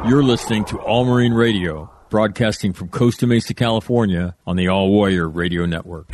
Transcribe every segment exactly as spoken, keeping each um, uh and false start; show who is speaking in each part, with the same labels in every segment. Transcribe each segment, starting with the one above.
Speaker 1: You're listening to All Marine Radio, broadcasting from Costa Mesa, California, on the All Warrior Radio Network.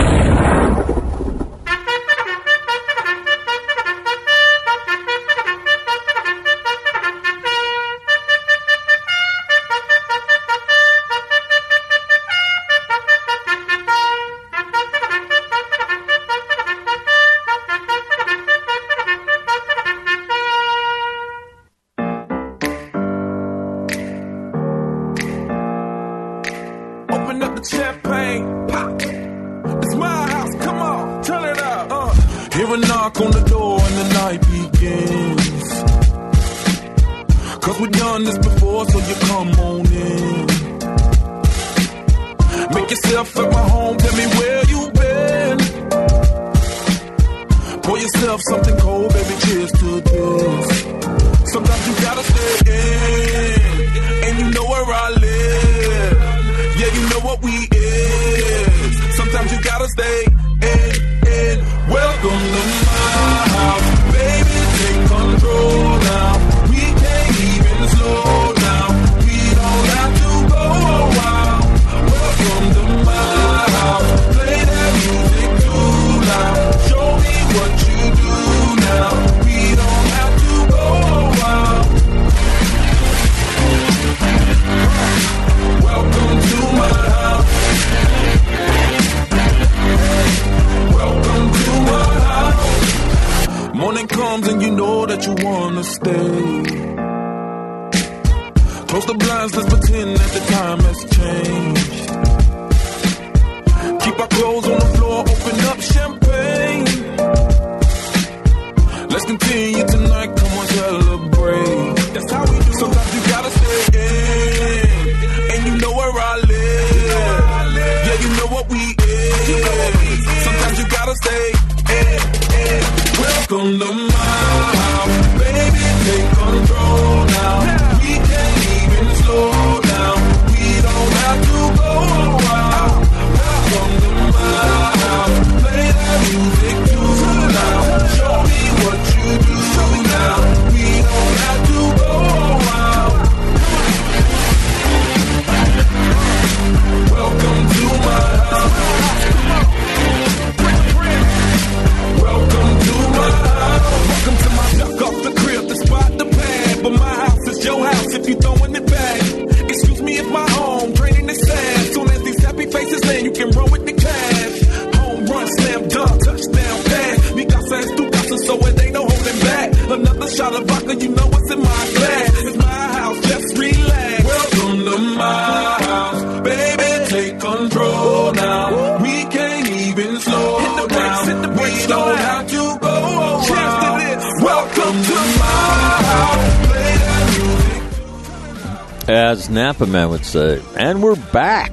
Speaker 1: As Napa Man would say, and we're back.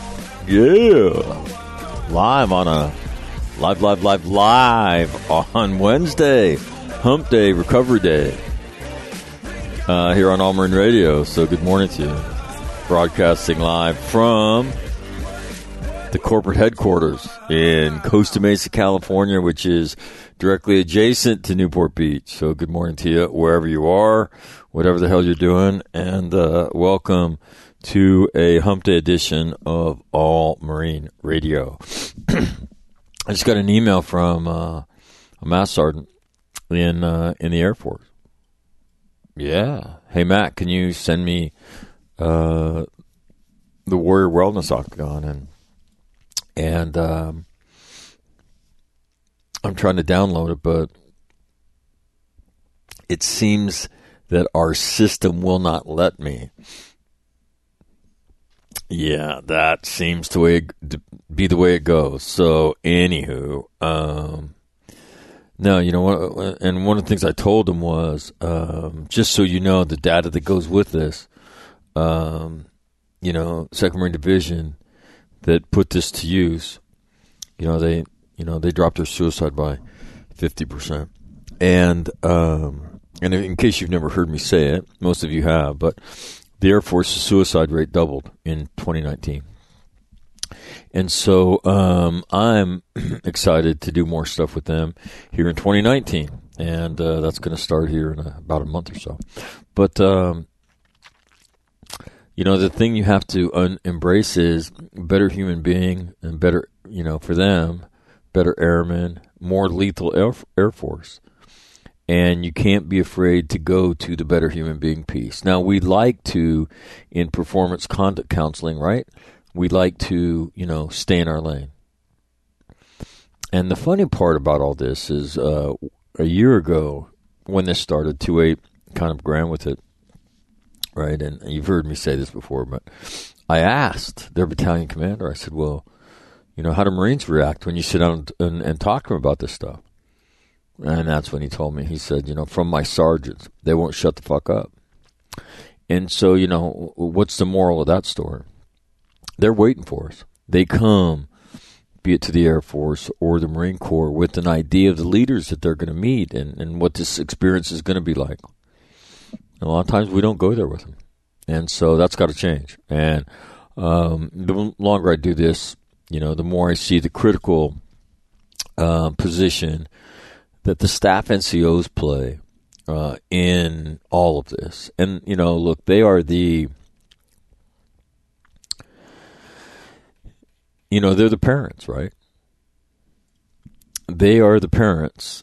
Speaker 1: Yeah. Live on a, live, live, live, live on Wednesday. Hump Day, Recovery Day. Uh, here on All Marine Radio. So good morning to you. Broadcasting live from the corporate headquarters in Costa Mesa, California, which is directly adjacent to Newport Beach. So good morning to you wherever you are, whatever the hell you're doing, and uh, welcome to a Hump Day edition of All Marine Radio. I just got an email from uh, a Master Sergeant in uh, in the Air Force. Yeah. Hey, Matt, can you send me uh, the Warrior Wellness Octagon? And and um, I'm trying to download it, but it seems that our system will not let me. Yeah, that seems to, way, to be the way it goes. So, anywho, um, no, you know what? And one of the things I told him was, um, just so you know, the data that goes with this, um, you know, Second Marine Division that put this to use, you know, they, you know, they dropped their suicide by fifty percent. And, um, and in case you've never heard me say it, most of you have, but the Air Force's suicide rate doubled in twenty nineteen. And so um, I'm excited to do more stuff with them here in twenty nineteen. And uh, that's going to start here in a, about a month or so. But um, you know, the thing you have to un- embrace is better human being and better, you know, for them, better airmen, more lethal air, air force. And you can't be afraid to go to the better human being piece. Now, we like to, in performance conduct counseling, right? We like to, you know, stay in our lane. And the funny part about all this is uh, a year ago when this started, two eight kind of ran with it, right? And you've heard me say this before, but I asked their battalion commander, I said, well, you know, how do Marines react when you sit down and, and talk to them about this stuff? And that's when he told me, he said, you know, from my sergeants, they won't shut the fuck up. And so, you know, what's the moral of that story? They're waiting for us. They come, be it to the Air Force or the Marine Corps, with an idea of the leaders that they're going to meet and, and what this experience is going to be like. And a lot of times we don't go there with them. And so that's got to change. And um, the longer I do this, you know, the more I see the critical uh, position that the staff N C Os play uh, in all of this. And, you know, look, they are the, you know, they're the parents, right? They are the parents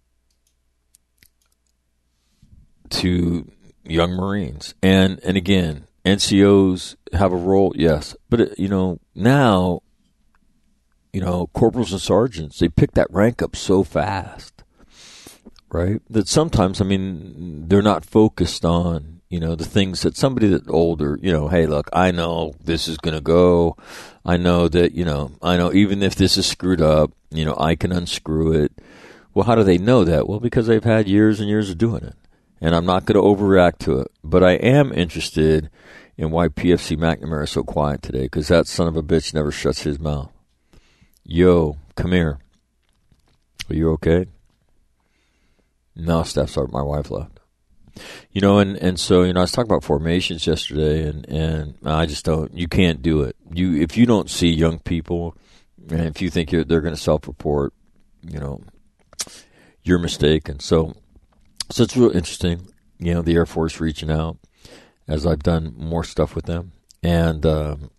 Speaker 1: to young Marines. And, and again, N C Os have a role, yes. But, it, you know, now, you know, corporals and sergeants, they pick that rank up so fast. Right? That sometimes, I mean, they're not focused on, you know, the things that somebody that's older, you know, hey, look, I know this is going to go. I know that, you know, I know even if this is screwed up, you know, I can unscrew it. Well, how do they know that? Well, because they've had years and years of doing it. And I'm not going to overreact to it. But I am interested in why P F C McNamara is so quiet today, because that son of a bitch never shuts his mouth. Yo, come here. Are you okay? No, Staff Sergeant, my wife left. You know, and, and so, you know, I was talking about formations yesterday, and, and I just don't, you can't do it. You If you don't see young people, and if you think you're, they're going to self-report, you know, you're mistaken. So, so it's real interesting, you know, the Air Force reaching out as I've done more stuff with them. And, um,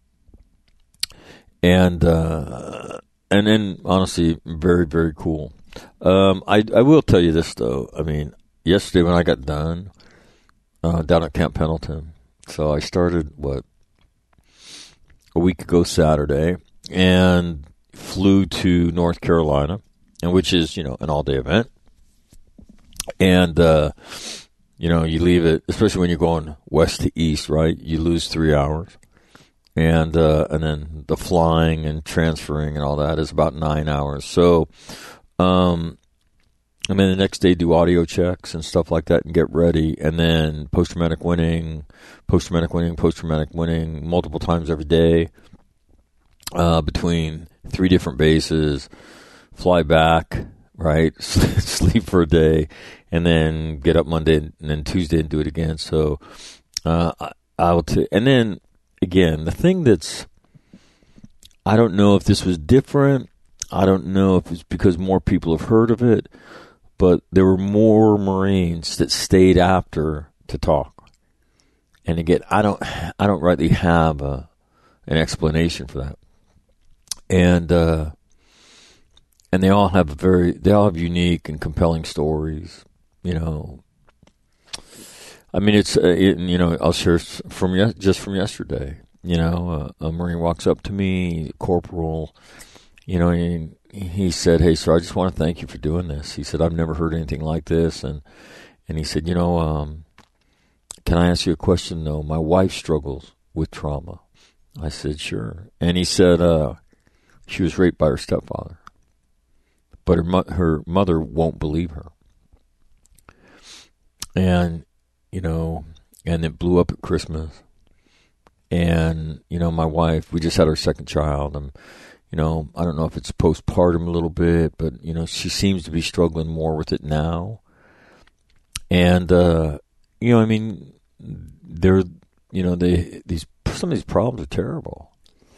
Speaker 1: and, uh, and then, honestly, very, very cool. Um, I, I will tell you this, though. I mean, yesterday when I got done, uh, down at Camp Pendleton, so I started, what, a week ago Saturday, and flew to North Carolina, and which is, you know, an all-day event. And, uh, you know, you leave it, especially when you're going west to east, right? You lose three hours. And, uh, and then the flying and transferring and all that is about nine hours. So, Um, and then the next day do audio checks and stuff like that and get ready. And then post-traumatic winning, post-traumatic winning, post-traumatic winning multiple times every day uh, between three different bases, fly back, right, sleep for a day, and then get up Monday and then Tuesday and do it again. So uh, I, I'll t- and then, again, the thing that's, I don't know if this was different. I don't know if it's because more people have heard of it, but there were more Marines that stayed after to talk. And again, I don't, I don't rightly have a, an explanation for that. And uh, and they all have very, they all have unique and compelling stories. You know, I mean, it's uh, it, you know, I'll share from ye- just from yesterday. You know, uh, a Marine walks up to me, corporal. You know, he, he said, hey, sir, I just want to thank you for doing this. He said, I've never heard anything like this. And and he said, you know, um, can I ask you a question, though? My wife struggles with trauma. I said, sure. And he said, uh, she was raped by her stepfather. But her, mo- her mother won't believe her. And, you know, and it blew up at Christmas. And, you know, my wife, we just had our second child, and you know, I don't know if it's postpartum a little bit, but, you know, she seems to be struggling more with it now. And, uh, you know, I mean, they're, you know, they, these, some of these problems are terrible.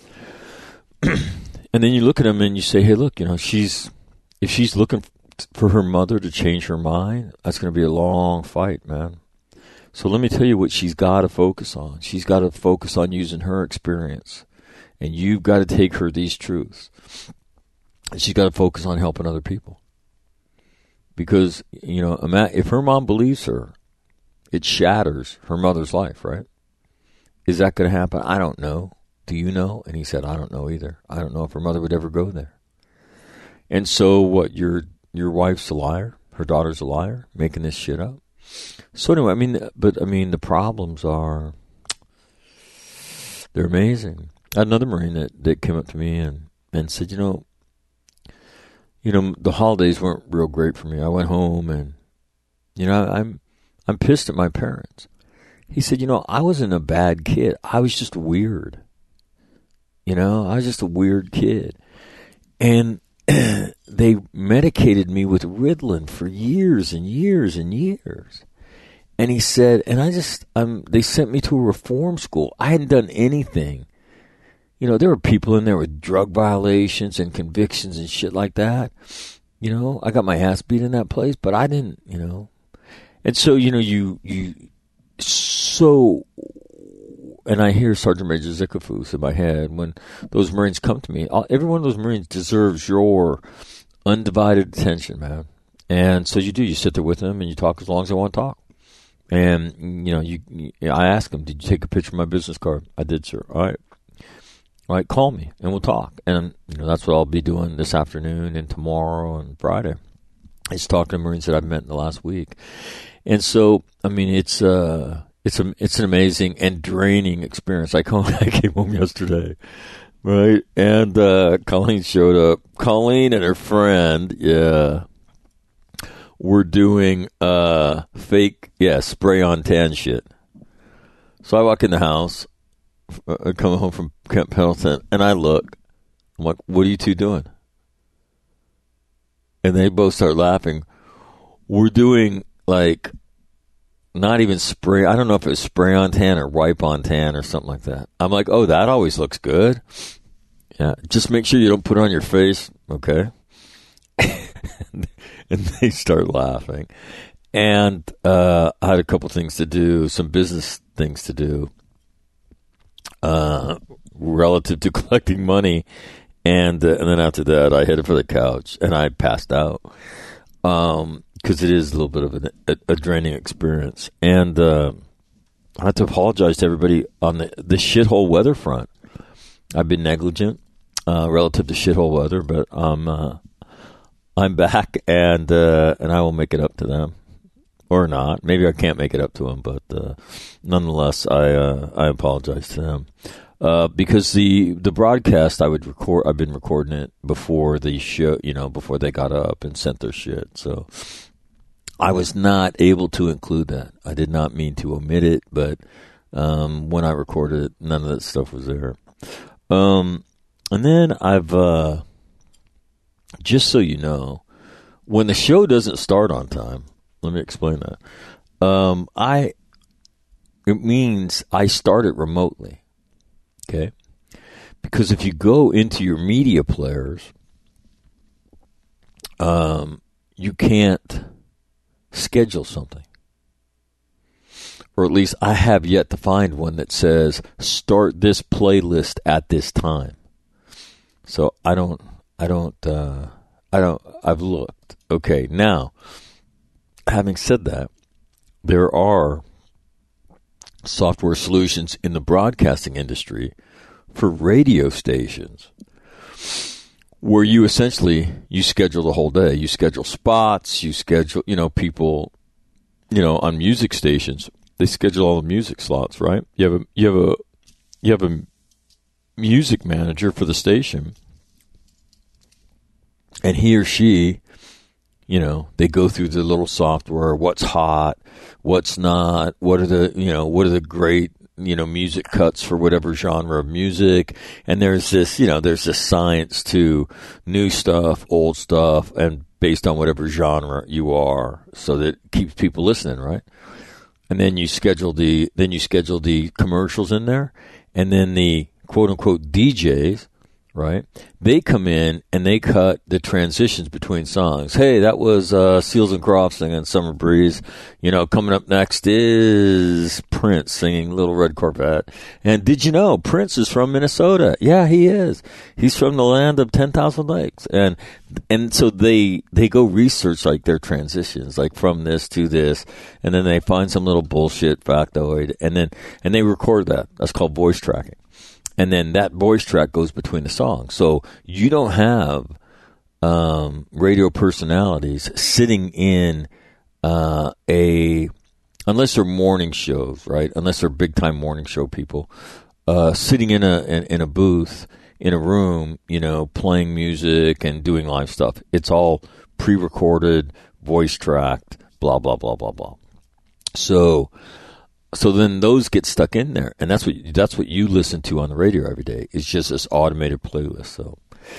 Speaker 1: And then you look at them and you say, hey, look, you know, she's, if she's looking for her mother to change her mind, that's going to be a long fight, man. So let me tell you what she's got to focus on. She's got to focus on using her experience. And you've got to take her these truths. And she's got to focus on helping other people. Because, you know, if her mom believes her, it shatters her mother's life, right? Is that going to happen? I don't know. Do you know? And he said, I don't know either. I don't know if her mother would ever go there. And so what, your your wife's a liar? Her daughter's a liar? Making this shit up? So anyway, I mean, but I mean, the problems are, they're amazing. I had another Marine that, that came up to me and, and said, you know, you know, the holidays weren't real great for me. I went home and, you know, I'm, I'm pissed at my parents. He said, you know, I wasn't a bad kid. I was just weird. You know, I was just a weird kid. And they medicated me with Ritalin for years and years and years. And he said, and I just, um, they sent me to a reform school. I hadn't done anything. You know, there were people in there with drug violations and convictions and shit like that. You know, I got my ass beat in that place, but I didn't, you know. And so, you know, you, you, so, and I hear Sergeant Major Zickafoos in my head when those Marines come to me. Every one of those Marines deserves your undivided attention, man. And so you do. You sit there with them and you talk as long as they want to talk. And, you know, you, you I ask them, did you take a picture of my business card? I did, sir. All right. All right, call me and we'll talk. And, you know, that's what I'll be doing this afternoon and tomorrow and Friday. Is talking to Marines that I've met in the last week. And so, I mean, it's uh, it's a, it's an amazing and draining experience. I, come, I came home yesterday, right? And uh, Colleen showed up. Colleen and her friend, yeah, were doing uh, fake, yeah, spray-on tan shit. So I walk in the house, I come home from Camp Pendleton, and I look. I'm like, what are you two doing? And they both start laughing. We're doing, like, not even spray. I don't know if it was spray on tan or wipe on tan or something like that. I'm like, oh, that always looks good. Yeah, just make sure you don't put it on your face, okay? And they start laughing. And uh, I had a couple things to do, some business things to do uh, relative to collecting money. And uh, and then after that, I headed for the couch, and I passed out because um, it is a little bit of a, a, a draining experience. And uh, I have to apologize to everybody on the, the shithole weather front. I've been negligent uh, relative to shithole weather, but I'm uh, I'm back, and uh, and I will make it up to them, or not. Maybe I can't make it up to them, but uh, nonetheless, I uh, I apologize to them. Uh, because the, the broadcast I would record, I've been recording it before the show, you know, before they got up and sent their shit. So I was not able to include that. I did not mean to omit it, but um, when I recorded it, none of that stuff was there. Um, and then I've, uh, just so you know, when the show doesn't start on time, let me explain that. Um, I, it means I start it remotely. Okay, because if you go into your media players, um, you can't schedule something. Or at least I have yet to find one that says, start this playlist at this time. So I don't, I don't, uh, I don't, I've looked. Okay, now, having said that, there are software solutions in the broadcasting industry for radio stations where you essentially, you schedule the whole day. You schedule spots, you schedule, you know, people, you know, on music stations, they schedule all the music slots, right? You have a, you have a, you have a music manager for the station, and he or she, you know, they go through the little software, what's hot, what's not, what are the, you know, what are the great, you know, music cuts for whatever genre of music. And there's this, you know, there's this science to new stuff, old stuff, and based on whatever genre you are, so that it keeps people listening, right? And then you schedule the, then you schedule the commercials in there, and then the quote unquote D Js right? They come in and they cut the transitions between songs. Hey, that was uh, Seals and Crofts singing Summer Breeze. You know, coming up next is Prince singing Little Red Corvette. And did you know Prince is from Minnesota? Yeah, he is. He's from the land of ten thousand lakes. And and so they they go research like their transitions, like from this to this, and then they find some little bullshit factoid, and then and they record that. That's called voice tracking. And then that voice track goes between the songs. So you don't have um, radio personalities sitting in uh, a, unless they're morning shows, right? Unless they're big time morning show people, uh, sitting in a in, in a booth in a room, you know, playing music and doing live stuff. It's all pre-recorded, voice tracked, blah blah blah blah blah. So. So then those get stuck in there, and that's what that's what you listen to on the radio every day. It's just this automated playlist. So,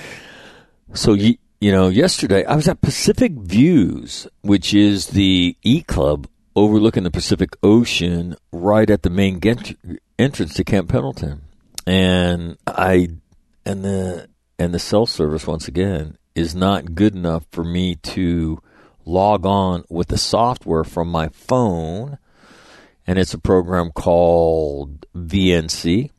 Speaker 1: so you you know, yesterday I was at Pacific Views, which is the E Club overlooking the Pacific Ocean, right at the main gent- entrance to Camp Pendleton, and I and the and the cell service once again is not good enough for me to log on with the software from my phone. And it's a program called V N C,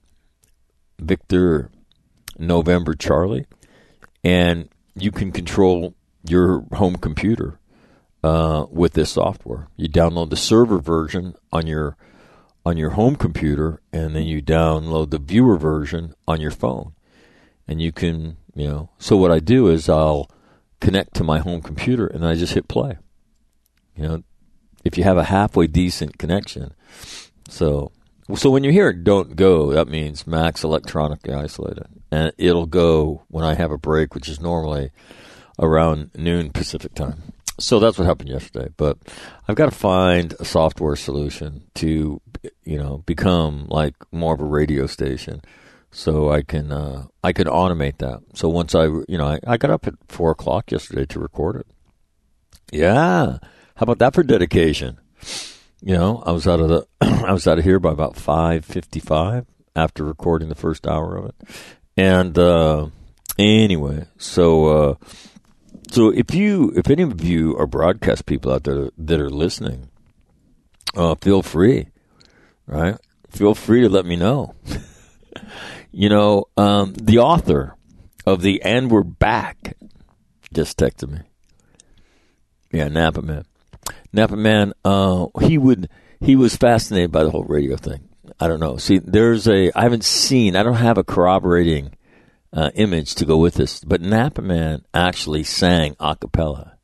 Speaker 1: Victor November Charlie. And you can control your home computer uh, with this software. You download the server version on your on your home computer, and then you download the viewer version on your phone. And you can, you know, so what I do is I'll connect to my home computer, and I just hit play. You know, if you have a halfway decent connection. So so when you hear it don't go, that means Mac's electronically isolated. And it'll go when I have a break, which is normally around noon Pacific time. So that's what happened yesterday. But I've got to find a software solution to, you know, become like more of a radio station. So I can uh, I can automate that. So once I, you know, I, I got up at four o'clock yesterday to record it. Yeah. How about that for dedication? You know, I was out of the, I was out of here by about five fifty-five after recording the first hour of it. And uh, anyway, so uh, so if you, if any of you are broadcast people out there that are listening, uh, feel free, right? Feel free to let me know. You know, um, the author of the "And We're Back" just texted me. Yeah, Napa Man. Napa Man, uh, he would, he was fascinated by the whole radio thing. I don't know. See, there's a, I haven't seen, I don't have a corroborating uh, image to go with this, but Napa Man actually sang a cappella.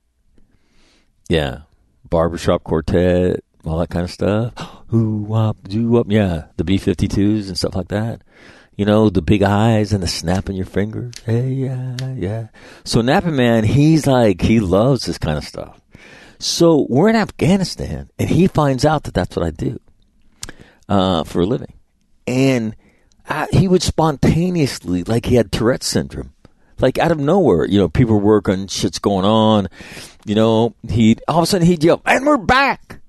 Speaker 1: Yeah. Barbershop Quartet, all that kind of stuff. Who wop, do wop. Yeah. The B fifty-twos and stuff like that. You know, the big eyes and the snap in your fingers. Hey, yeah, yeah. So Napa Man, he's like, he loves this kind of stuff. So we're in Afghanistan, and he finds out that that's what I do uh, for a living. And I, he would spontaneously, like he had Tourette's syndrome, like out of nowhere, you know, people were working, shit's going on, you know, he'd, all of a sudden he'd yell, "And we're back!"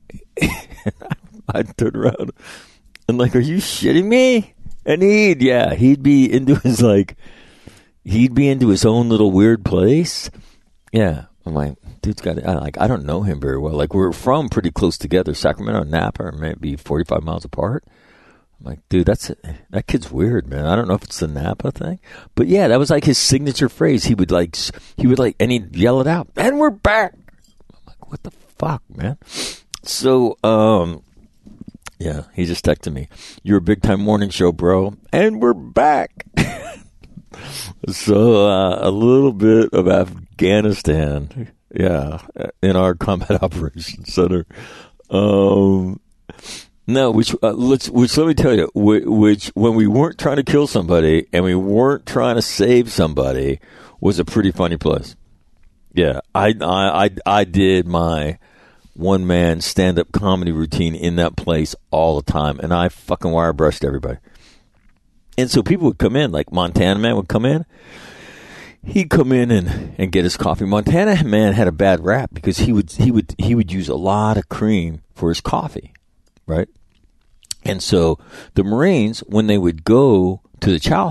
Speaker 1: I'd turn around and like, are you shitting me? And he'd, yeah, he'd be into his, like, he'd be into his own little weird place. Yeah. I'm like, dude's got, I, like, I don't know him very well. Like, we're from pretty close together. Sacramento and Napa are maybe forty-five miles apart. I'm like, dude, that's, that kid's weird, man. I don't know if it's the Napa thing. But yeah, that was like his signature phrase. He would like, he would like, and he'd yell it out, "And we're back." I'm like, what the fuck, man? So, um, yeah, he just texted me, "You're a big time morning show, bro. And we're back." So, uh, a little bit of Afghanistan, yeah, in our combat operations center. Um, no, which, uh, let's, which let me tell you, which, which, when we weren't trying to kill somebody and we weren't trying to save somebody, was a pretty funny place. Yeah, I, I, I, I did my one man stand up comedy routine in that place all the time, and I fucking wire brushed everybody. And so people would come in, like Montana Man would come in. He'd come in and, and get his coffee. Montana Man had a bad rap because he would he would he would use a lot of cream for his coffee, right? And so the Marines, when they would go to the chow hall,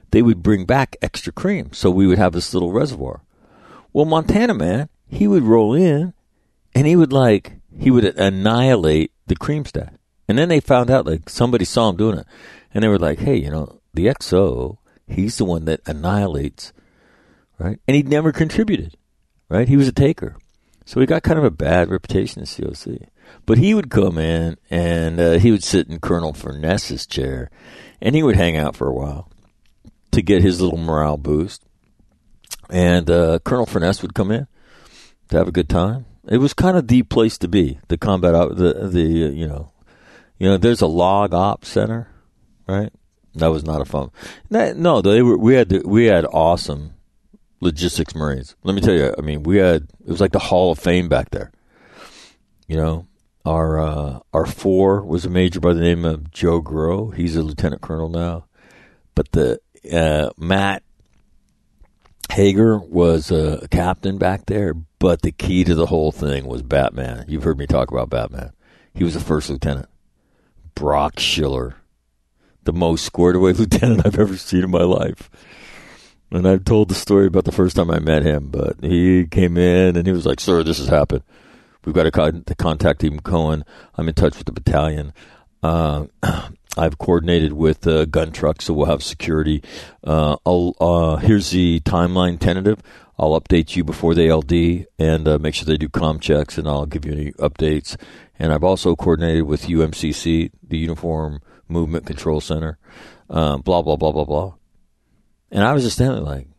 Speaker 1: they would bring back extra cream. So we would have this little reservoir. Well, Montana man, he would roll in and he would like, he would annihilate the cream stack. And then they found out, like, somebody saw him doing it. And they were like, hey, you know, the X O, he's the one that annihilates, right? And he'd never contributed, right? He was a taker. So he got kind of a bad reputation in C O C. But he would come in, and uh, he would sit in Colonel Furness's chair, and he would hang out for a while to get his little morale boost. And uh, Colonel Furness would come in to have a good time. It was kind of the place to be, the combat, op- the, the uh, you know, You know, there's a log ops center, right? That was not a fun. No, they were. We had we had awesome logistics Marines. Let me tell you. I mean, we had it was like the Hall of Fame back there. You know, our uh, our four was a major by the name of Joe Groh. He's a lieutenant colonel now. But the uh, Matt Hager was a captain back there. But the key to the whole thing was Batman. You've heard me talk about Batman. He was the first lieutenant. Brock Schiller, the most squared away lieutenant I've ever seen in my life. And I've told the story about the first time I met him, but he came in and he was like, sir, this has happened. We've got to, con- to contact Team Cohen. I'm in touch with the battalion. Uh, I've coordinated with uh, gun trucks, so we'll have security. Uh, I'll, uh, here's the timeline tentative. I'll update you before the L D and uh, make sure they do comm checks, and I'll give you any updates. And I've also coordinated with U M C C, the Uniform Movement Control Center, uh, blah, blah, blah, blah, blah. And I was just standing like,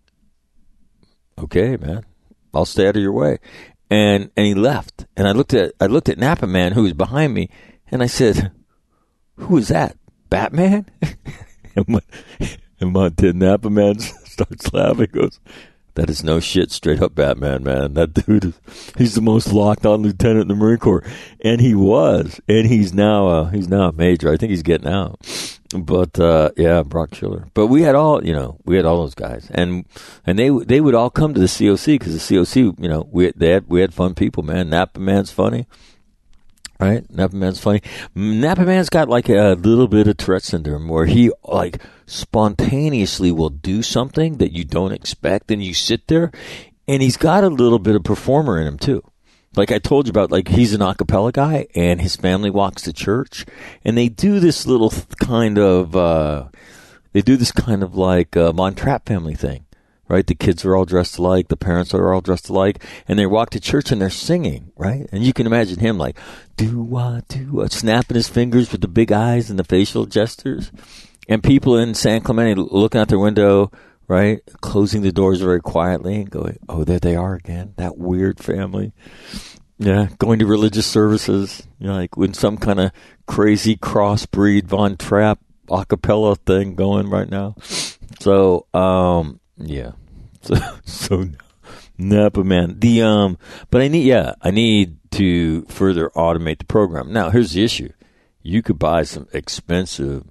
Speaker 1: okay, man, I'll stay out of your way. And and he left. And I looked at I looked at Napa Man, who was behind me, and I said, who is that? Batman? and, my, and Montana Napa Man starts laughing, goes, that is no shit, straight up Batman, man. That dude is, he's the most locked on lieutenant in the Marine Corps. And he was. And he's now, uh, he's now a major. I think he's getting out. But, uh, yeah, Brock Schiller. But we had all, you know, we had all those guys. And, and they, they would all come to the C O C because the C O C, you know, we, they had, we had fun people, man. Napa Man's funny. Right? Napa Man's funny. Napa Man's got like a little bit of Tourette syndrome where he like spontaneously will do something that you don't expect, and you sit there, and he's got a little bit of performer in him too. Like I told you about, like he's an a cappella guy, and his family walks to church, and they do this little kind of, uh, they do this kind of like uh, Von Trapp family thing. Right? The kids are all dressed alike. The parents are all dressed alike. And they walk to church and they're singing, right? And you can imagine him like, do-wah, do-wah, snapping his fingers with the big eyes and the facial gestures. And people in San Clemente looking out their window, right? Closing the doors very quietly and going, oh, there they are again. That weird family. Yeah. Going to religious services, you know, like with some kind of crazy crossbreed Von Trapp a cappella thing going right now. So, um, yeah. So, so Napa Man. The um, but I need yeah, I need to further automate the program. Now, here's the issue: you could buy some expensive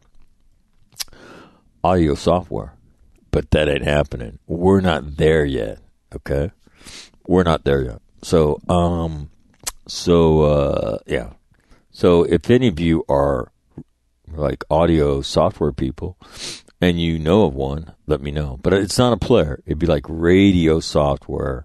Speaker 1: audio software, but that ain't happening. We're not there yet. Okay, we're not there yet. So um, so uh, yeah. So if any of you are like audio software people, and you know of one, let me know. But it's not a player. It'd be like radio software.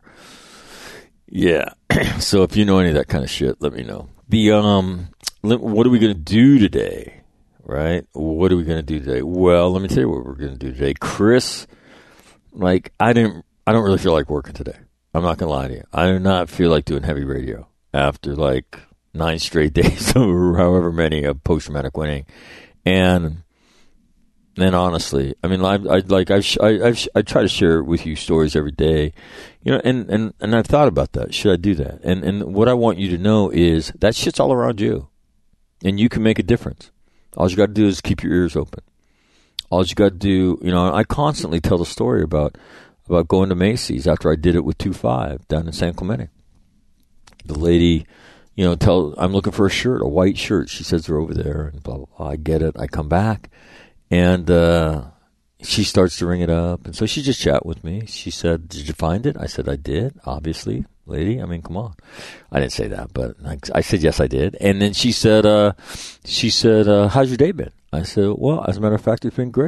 Speaker 1: Yeah. So if you know any of that kind of shit, let me know. The um, what are we going to do today? Right? What are we going to do today? Well, let me tell you what we're going to do today. Chris, like, I didn't, I don't really feel like working today. I'm not going to lie to you. I do not feel like doing heavy radio after like nine straight days or however many of post-traumatic winning. And And honestly, I mean, I, I like I I I try to share with you stories every day, you know, and, and, and I've thought about that. Should I do that? And and what I want you to know is that shit's all around you, and you can make a difference. All you got to do is keep your ears open. All you got to do, you know, I constantly tell the story about about going to Macy's after I did it with two five down in San Clemente. The lady, you know, tell I'm looking for a shirt, a white shirt. She says they're over there, and blah blah blah. I get it. I come back. And uh, she starts to ring it up. And so she just chat with me. She said, did you find it? I said, I did, obviously, lady. I mean, come on. I didn't say that, but I, I said, yes, I did. And then she said, uh, she said, uh, how's your day been? I said, well, as a matter of fact, it's been great.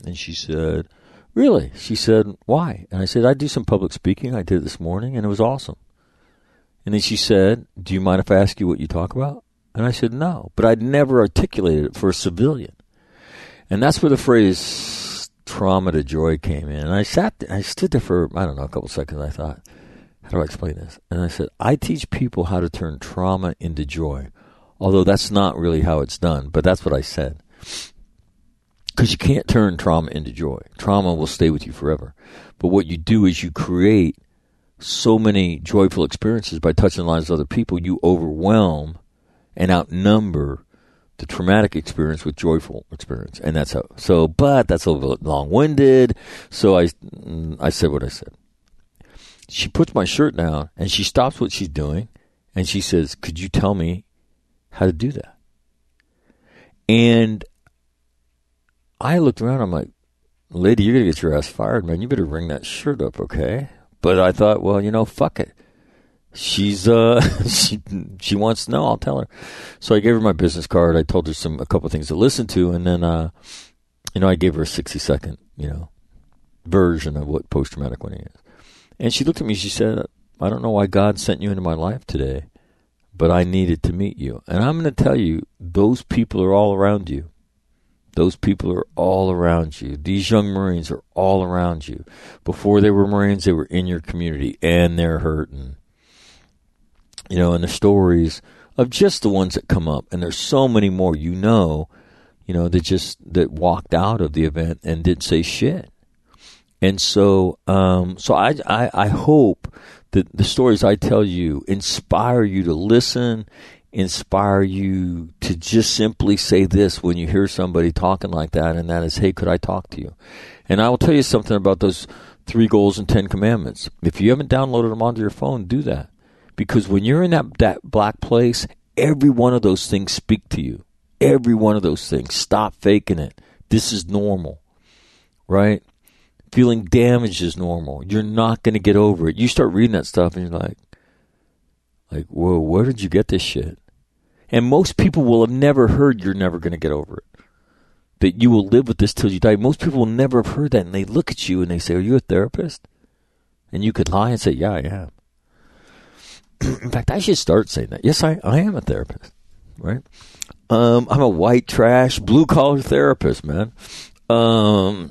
Speaker 1: And she said, really? She said, why? And I said, I do some public speaking. I did it this morning, and it was awesome. And then she said, do you mind if I ask you what you talk about? And I said, no. But I'd never articulated it for a civilian. And that's where the phrase trauma to joy came in. And I sat there, I stood there for, I don't know, a couple seconds. I thought, how do I explain this? And I said, I teach people how to turn trauma into joy. Although that's not really how it's done, but that's what I said. Because you can't turn trauma into joy. Trauma will stay with you forever. But what you do is you create so many joyful experiences by touching the lives of other people, you overwhelm and outnumber the traumatic experience with joyful experience. And that's how. So, but that's a little long-winded. So I, I said what I said. She puts my shirt down, and she stops what she's doing, and she says, could you tell me how to do that? And I looked around, I'm like, lady, you're going to get your ass fired, man. You better ring that shirt up, okay? But I thought, well, you know, fuck it. She's, uh, she, she wants to know, I'll tell her. So I gave her my business card. I told her some, a couple of things to listen to, and then, uh, you know, I gave her a sixty second, you know, version of what post-traumatic winning is. And she looked at me, she said, I don't know why God sent you into my life today, but I needed to meet you. And I'm going to tell you, those people are all around you. Those people are all around you. These young Marines are all around you. Before they were Marines, they were in your community, and they're hurting. You know, and the stories of just the ones that come up, and there's so many more, you know, you know, that just, that walked out of the event and didn't say shit. And so, um, so I, I, I hope that the stories I tell you inspire you to listen, inspire you to just simply say this when you hear somebody talking like that, and that is, hey, could I talk to you? And I will tell you something about those three goals and ten commandments. If you haven't downloaded them onto your phone, do that. Because when you're in that, that black place, every one of those things speak to you. Every one of those things. Stop faking it. This is normal, right? Feeling damaged is normal. You're not going to get over it. You start reading that stuff and you're like, like, whoa, where did you get this shit? And most people will have never heard you're never going to get over it. That you will live with this till you die. Most people will never have heard that, and they look at you and they say, are you a therapist? And you could lie and say, yeah, I am. In fact, I should start saying that. Yes, I, I am a therapist, right? Um, I'm a white trash, blue-collar therapist, man. Um,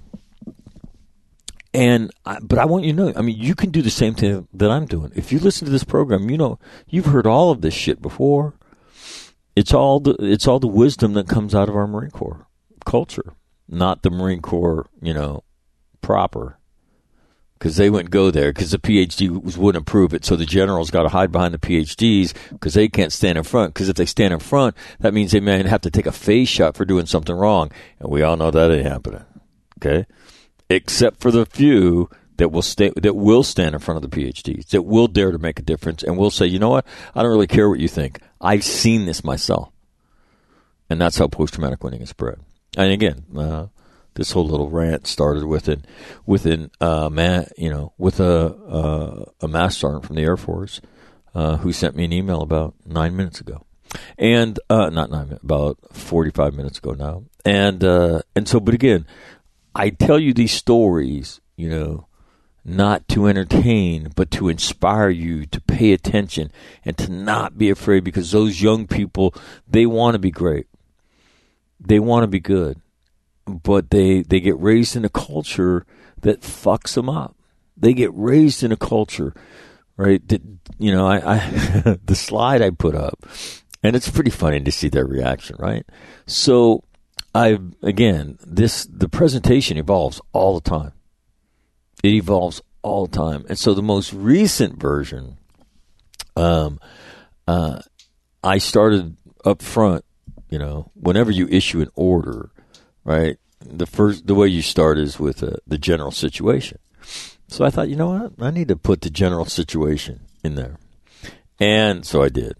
Speaker 1: and I, but I want you to know, I mean, you can do the same thing that I'm doing. If you listen to this program, you know, you've heard all of this shit before. It's all the it's all the wisdom that comes out of our Marine Corps culture, not the Marine Corps, you know, proper. Because they wouldn't go there because the P H D wouldn't approve it. So the generals got to hide behind the P H Ds because they can't stand in front. Because if they stand in front, that means they may have to take a face shot for doing something wrong. And we all know that ain't happening. Okay? Except for the few that will stay, that will stand in front of the P H Ds, that will dare to make a difference and will say, you know what? I don't really care what you think. I've seen this myself. And that's how post-traumatic winning is spread. And again, uh, this whole little rant started with an, with an, uh, man, you know, with a, uh, a master sergeant from the Air Force, uh, who sent me an email about nine minutes ago. And, uh, not nine minutes, about forty-five minutes ago now. And, uh, and so, but again, I tell you these stories, you know, not to entertain, but to inspire you to pay attention and to not be afraid, because those young people, they want to be great. They want to be good. But they, they get raised in a culture that fucks them up. They get raised in a culture, right? That, you know, I, I the slide I put up, and it's pretty funny to see their reaction, right? So, I again, this the presentation evolves all the time. It evolves all the time, and so the most recent version, um, uh, I started up front. You know, whenever you issue an order. Right, the first the way you start is with uh, the general situation. So I thought, you know what, I need to put the general situation in there, and so I did.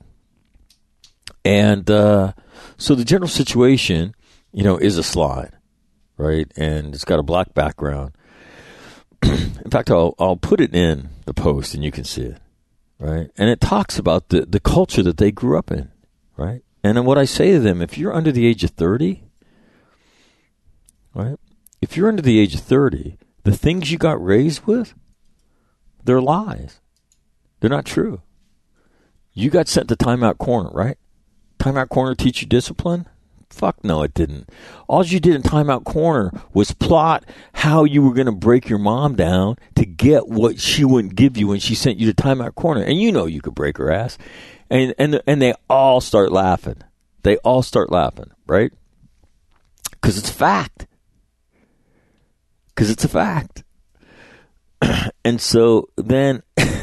Speaker 1: And uh, so the general situation, you know, is a slide, right, and it's got a black background. In fact, I'll I'll put it in the post, and you can see it, right, and it talks about the the culture that they grew up in, right, and then what I say to them, if you're under the age of thirty. Right? if you're under the age of thirty, the things you got raised with, they're lies. They're not true. You got sent to timeout corner, right? Timeout corner teach you discipline? Fuck no, it didn't. All you did in timeout corner was plot how you were going to break your mom down to get what she wouldn't give you when she sent you to timeout corner. And you know you could break her ass. And and and they all start laughing. They all start laughing, right? Because it's a fact. Because it's a fact. And so then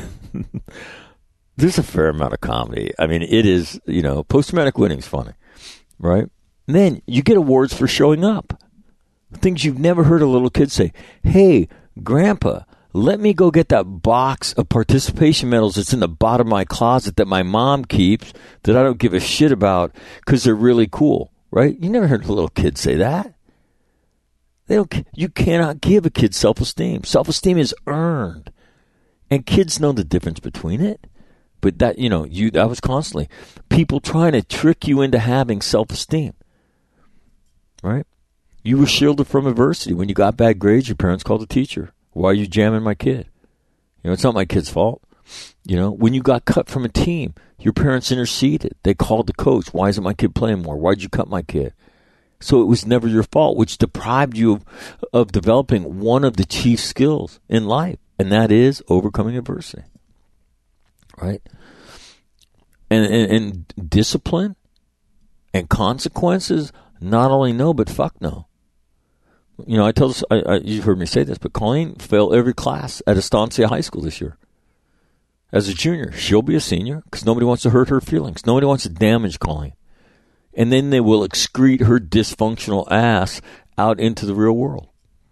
Speaker 1: there's a fair amount of comedy. I mean, it is, you know, post-traumatic winning's funny, right? And then you get awards for showing up. Things you've never heard a little kid say. Hey, Grandpa, let me go get that box of participation medals that's in the bottom of my closet that my mom keeps that I don't give a shit about because they're really cool, right? You never heard a little kid say that. They don't. You cannot give a kid self-esteem. Self-esteem is earned. And kids know the difference between it. But that, you know, you that was constantly people trying to trick you into having self-esteem. Right? You were shielded from adversity. When you got bad grades, your parents called the teacher. Why are you jamming my kid? You know, it's not my kid's fault. You know, when you got cut from a team, your parents interceded. They called the coach. Why isn't my kid playing more? Why'd you cut my kid? So it was never your fault, which deprived you of, of developing one of the chief skills in life, and that is overcoming adversity. Right? And, and, and discipline and consequences, not only no, but fuck no. You know, I tell this, I, I, you've heard me say this, but Colleen failed every class at Estancia High School this year. As a junior, she'll be a senior because nobody wants to hurt her feelings. Nobody wants to damage Colleen. And then they will excrete her dysfunctional ass out into the real world.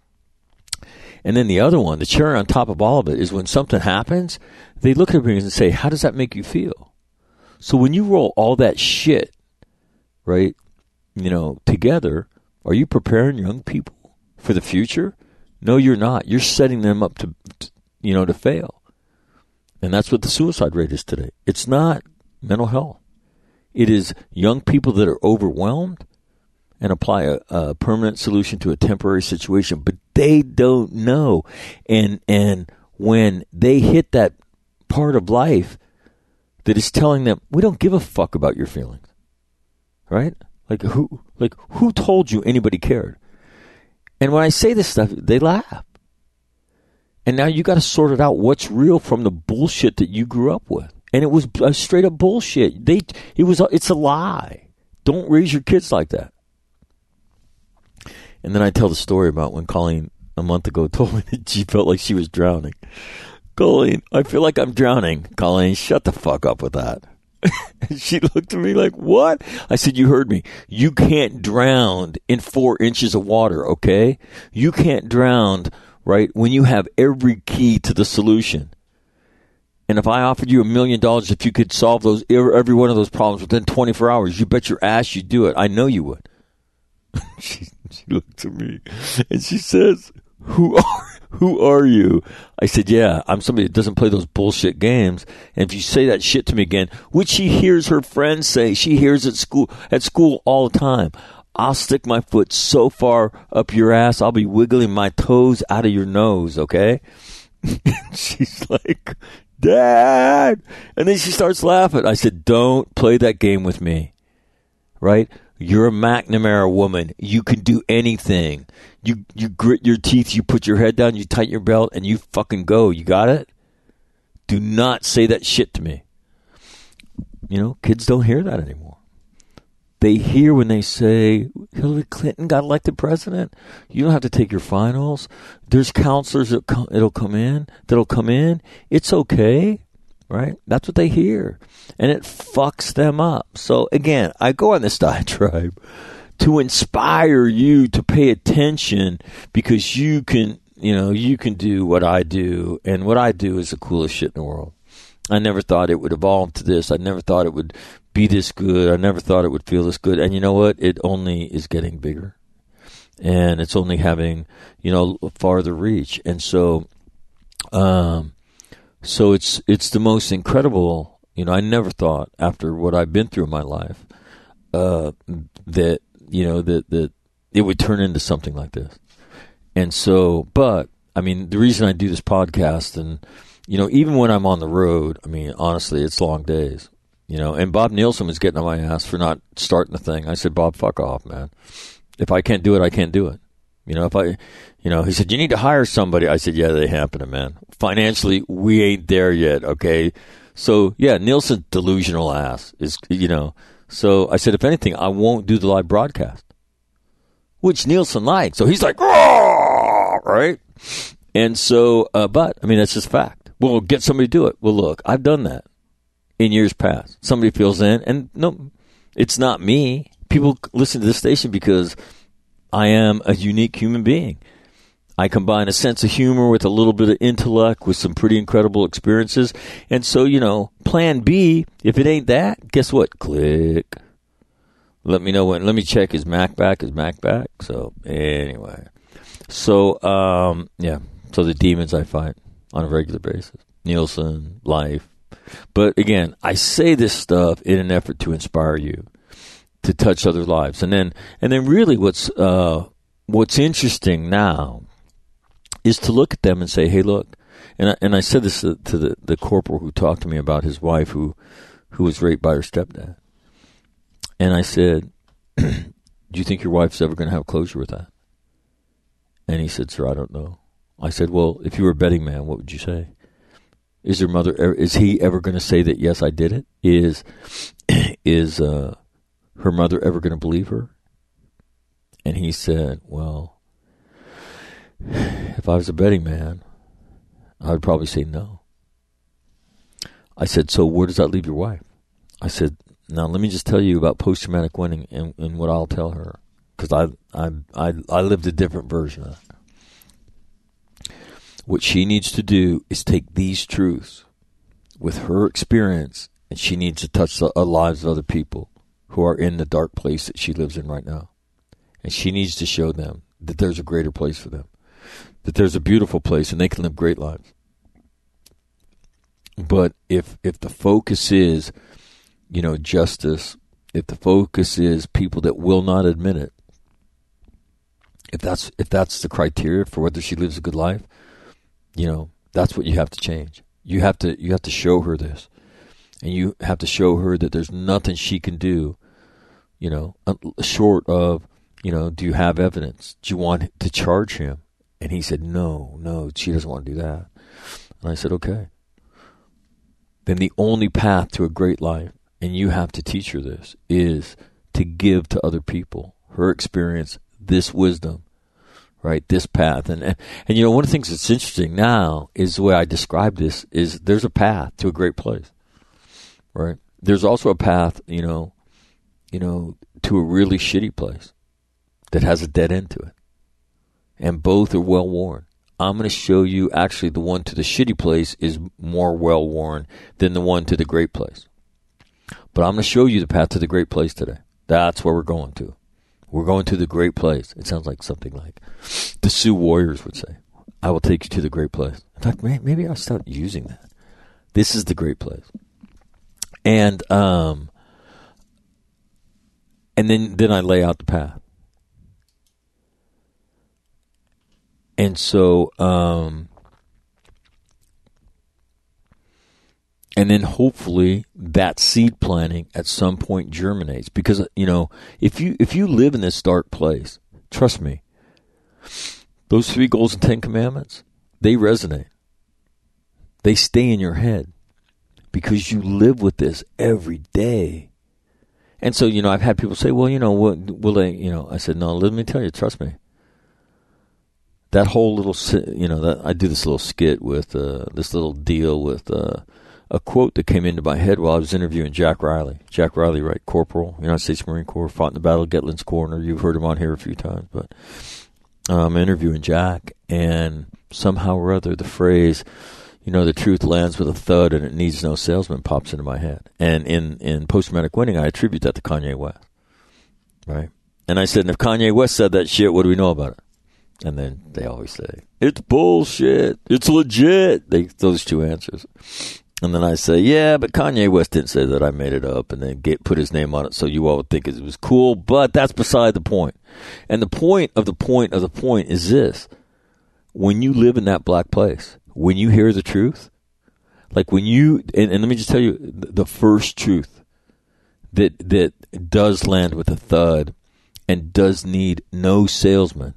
Speaker 1: And then the other one, the cherry on top of all of it, is when something happens, they look at me and say, how does that make you feel? So when you roll all that shit, right, you know, together, are you preparing young people for the future? No, you're not. You're setting them up to, to you know, to fail. And that's what the suicide rate is today. It's not mental health. It is young people that are overwhelmed and apply a, a permanent solution to a temporary situation, but they don't know. And and when they hit that part of life that is telling them, we don't give a fuck about your feelings, right? Like who, like who told you anybody cared? And when I say this stuff, they laugh. And now you got to sort it out. What's real from the bullshit that you grew up with? And it was a straight up bullshit. They, it was, it's a lie. Don't raise your kids like that. And then I tell the story about when Colleen a month ago told me that she felt like she was drowning. Colleen, I feel like I'm drowning. Colleen, shut the fuck up with that. And she looked at me like, what? I said, you heard me. You can't drown in four inches of water, okay? You can't drown, right, when you have every key to the solution. And if I offered you a million dollars, if you could solve those every one of those problems within twenty-four hours, you bet your ass you'd do it. I know you would. she, she looked at me and she says, "Who are who are you?" I said, "Yeah, I'm somebody that doesn't play those bullshit games. And if you say that shit to me again," which she hears her friends say, she hears at school at school all the time, "I'll stick my foot so far up your ass, I'll be wiggling my toes out of your nose." Okay? She's like, "Dad," and then she starts laughing. I said, "Don't play that game with me, right? You're a McNamara woman. You can do anything. You you grit your teeth, you put your head down, you tighten your belt, and you fucking go. You got it? Do not say that shit to me." You know, kids don't hear that anymore. They hear when they say, Hillary Clinton got elected president. You don't have to take your finals. There's counselors that come, it'll come in, that'll come in. It's okay, right? That's what they hear. And it fucks them up. So, again, I go on this diatribe to inspire you to pay attention because you can, you know, you can do what I do. And what I do is the coolest shit in the world. I never thought it would evolve to this. I never thought it would be this good. I never thought it would feel this good. And you know what? It only is getting bigger. And it's only having, you know, farther reach. And so, um, so it's, it's the most incredible, you know, I never thought after what I've been through in my life, uh, that, you know, that, that it would turn into something like this. And so, but, I mean, the reason I do this podcast and, you know, even when I'm on the road, I mean, honestly, it's long days, you know, and Bob Nielsen was getting on my ass for not starting the thing. I said, Bob, fuck off, man. If I can't do it, I can't do it. You know, if I, you know, he said, you need to hire somebody. I said, yeah, they happen, man. Financially, we ain't there yet, okay? So, yeah, Nielsen's delusional ass is, you know. So I said, if anything, I won't do the live broadcast, which Nielsen liked. So he's like, oh, right? And so, uh, but, I mean, that's just fact. Well, get somebody to do it. Well, look, I've done that in years past. Somebody fills in, and no, it's not me. People listen to this station because I am a unique human being. I combine a sense of humor with a little bit of intellect with some pretty incredible experiences. And so, you know, plan B, if it ain't that, guess what? Click. Let me know when. Let me check. Is Mac back? Is Mac back? So, anyway. So, um, yeah. So, the demons I fight on a regular basis. Nielsen, life. But, again, I say this stuff in an effort to inspire you, to touch other lives. And then, and then really what's, uh, what's interesting now is to look at them and say, hey, look, and I, and I said this to, to the, the corporal who talked to me about his wife who, who was raped by her stepdad. And I said, do you think your wife's ever going to have closure with that? And he said, sir, I don't know. I said, well, if you were a betting man, what would you say? Is her mother, is he ever going to say that, yes, I did it? Is, is uh, her mother ever going to believe her? And he said, well, if I was a betting man, I would probably say no. I said, so where does that leave your wife? I said, now let me just tell you about post-traumatic winning and, and what I'll tell her, because I, I, I, I lived a different version of it. What she needs to do is take these truths with her experience, and she needs to touch the lives of other people who are in the dark place that she lives in right now. And she needs to show them that there's a greater place for them, that there's a beautiful place and they can live great lives. But if if the focus is, you know, justice, if the focus is people that will not admit it, if that's if that's the criteria for whether she lives a good life, you know, that's what you have to change. You have to you have to show her this. And you have to show her that there's nothing she can do, you know, short of, you know, do you have evidence? Do you want to charge him? And he said, no, no, she doesn't want to do that. And I said, okay. Then the only path to a great life, and you have to teach her this, is to give to other people her experience, this wisdom, right, this path. And, and, and you know, one of the things that's interesting now is the way I describe this is there's a path to a great place, right? There's also a path, you know, you know, to a really shitty place that has a dead end to it. And both are well worn. I'm going to show you actually the one to the shitty place is more well worn than the one to the great place. But I'm going to show you the path to the great place today. That's where we're going to. We're going to the great place. It sounds like something like the Sioux Warriors would say. I will take you to the great place. In fact, maybe I'll start using that. This is the great place. And um, and then, then I lay out the path. And so, um, and then hopefully that seed planting at some point germinates. Because, you know, if you if you live in this dark place, trust me, those three goals and Ten Commandments, they resonate. They stay in your head because you live with this every day. And so, you know, I've had people say, well, you know, will, will they, you know, I said, no, let me tell you, trust me. That whole little, you know, that I do this little skit with uh, this little deal with uh, a quote that came into my head while I was interviewing Jack Riley. Jack Riley, right, Corporal, United States Marine Corps, fought in the Battle of Gatlin's Corner. You've heard him on here a few times, but I'm interviewing Jack, and somehow or other the phrase, you know, the truth lands with a thud and it needs no salesman pops into my head. And in, in post-traumatic winning, I attribute that to Kanye West, right? And I said, and if Kanye West said that shit, what do we know about it? And then they always say, it's bullshit. It's legit. They, those two answers. And then I say, yeah, but Kanye West didn't say that. I made it up and then get, put his name on it so you all would think it was cool. But that's beside the point. And the point of the point of the point is this. when you live in that black place, when you hear the truth, like when you, and, and let me just tell you, the first truth that that does land with a thud and does need no salesman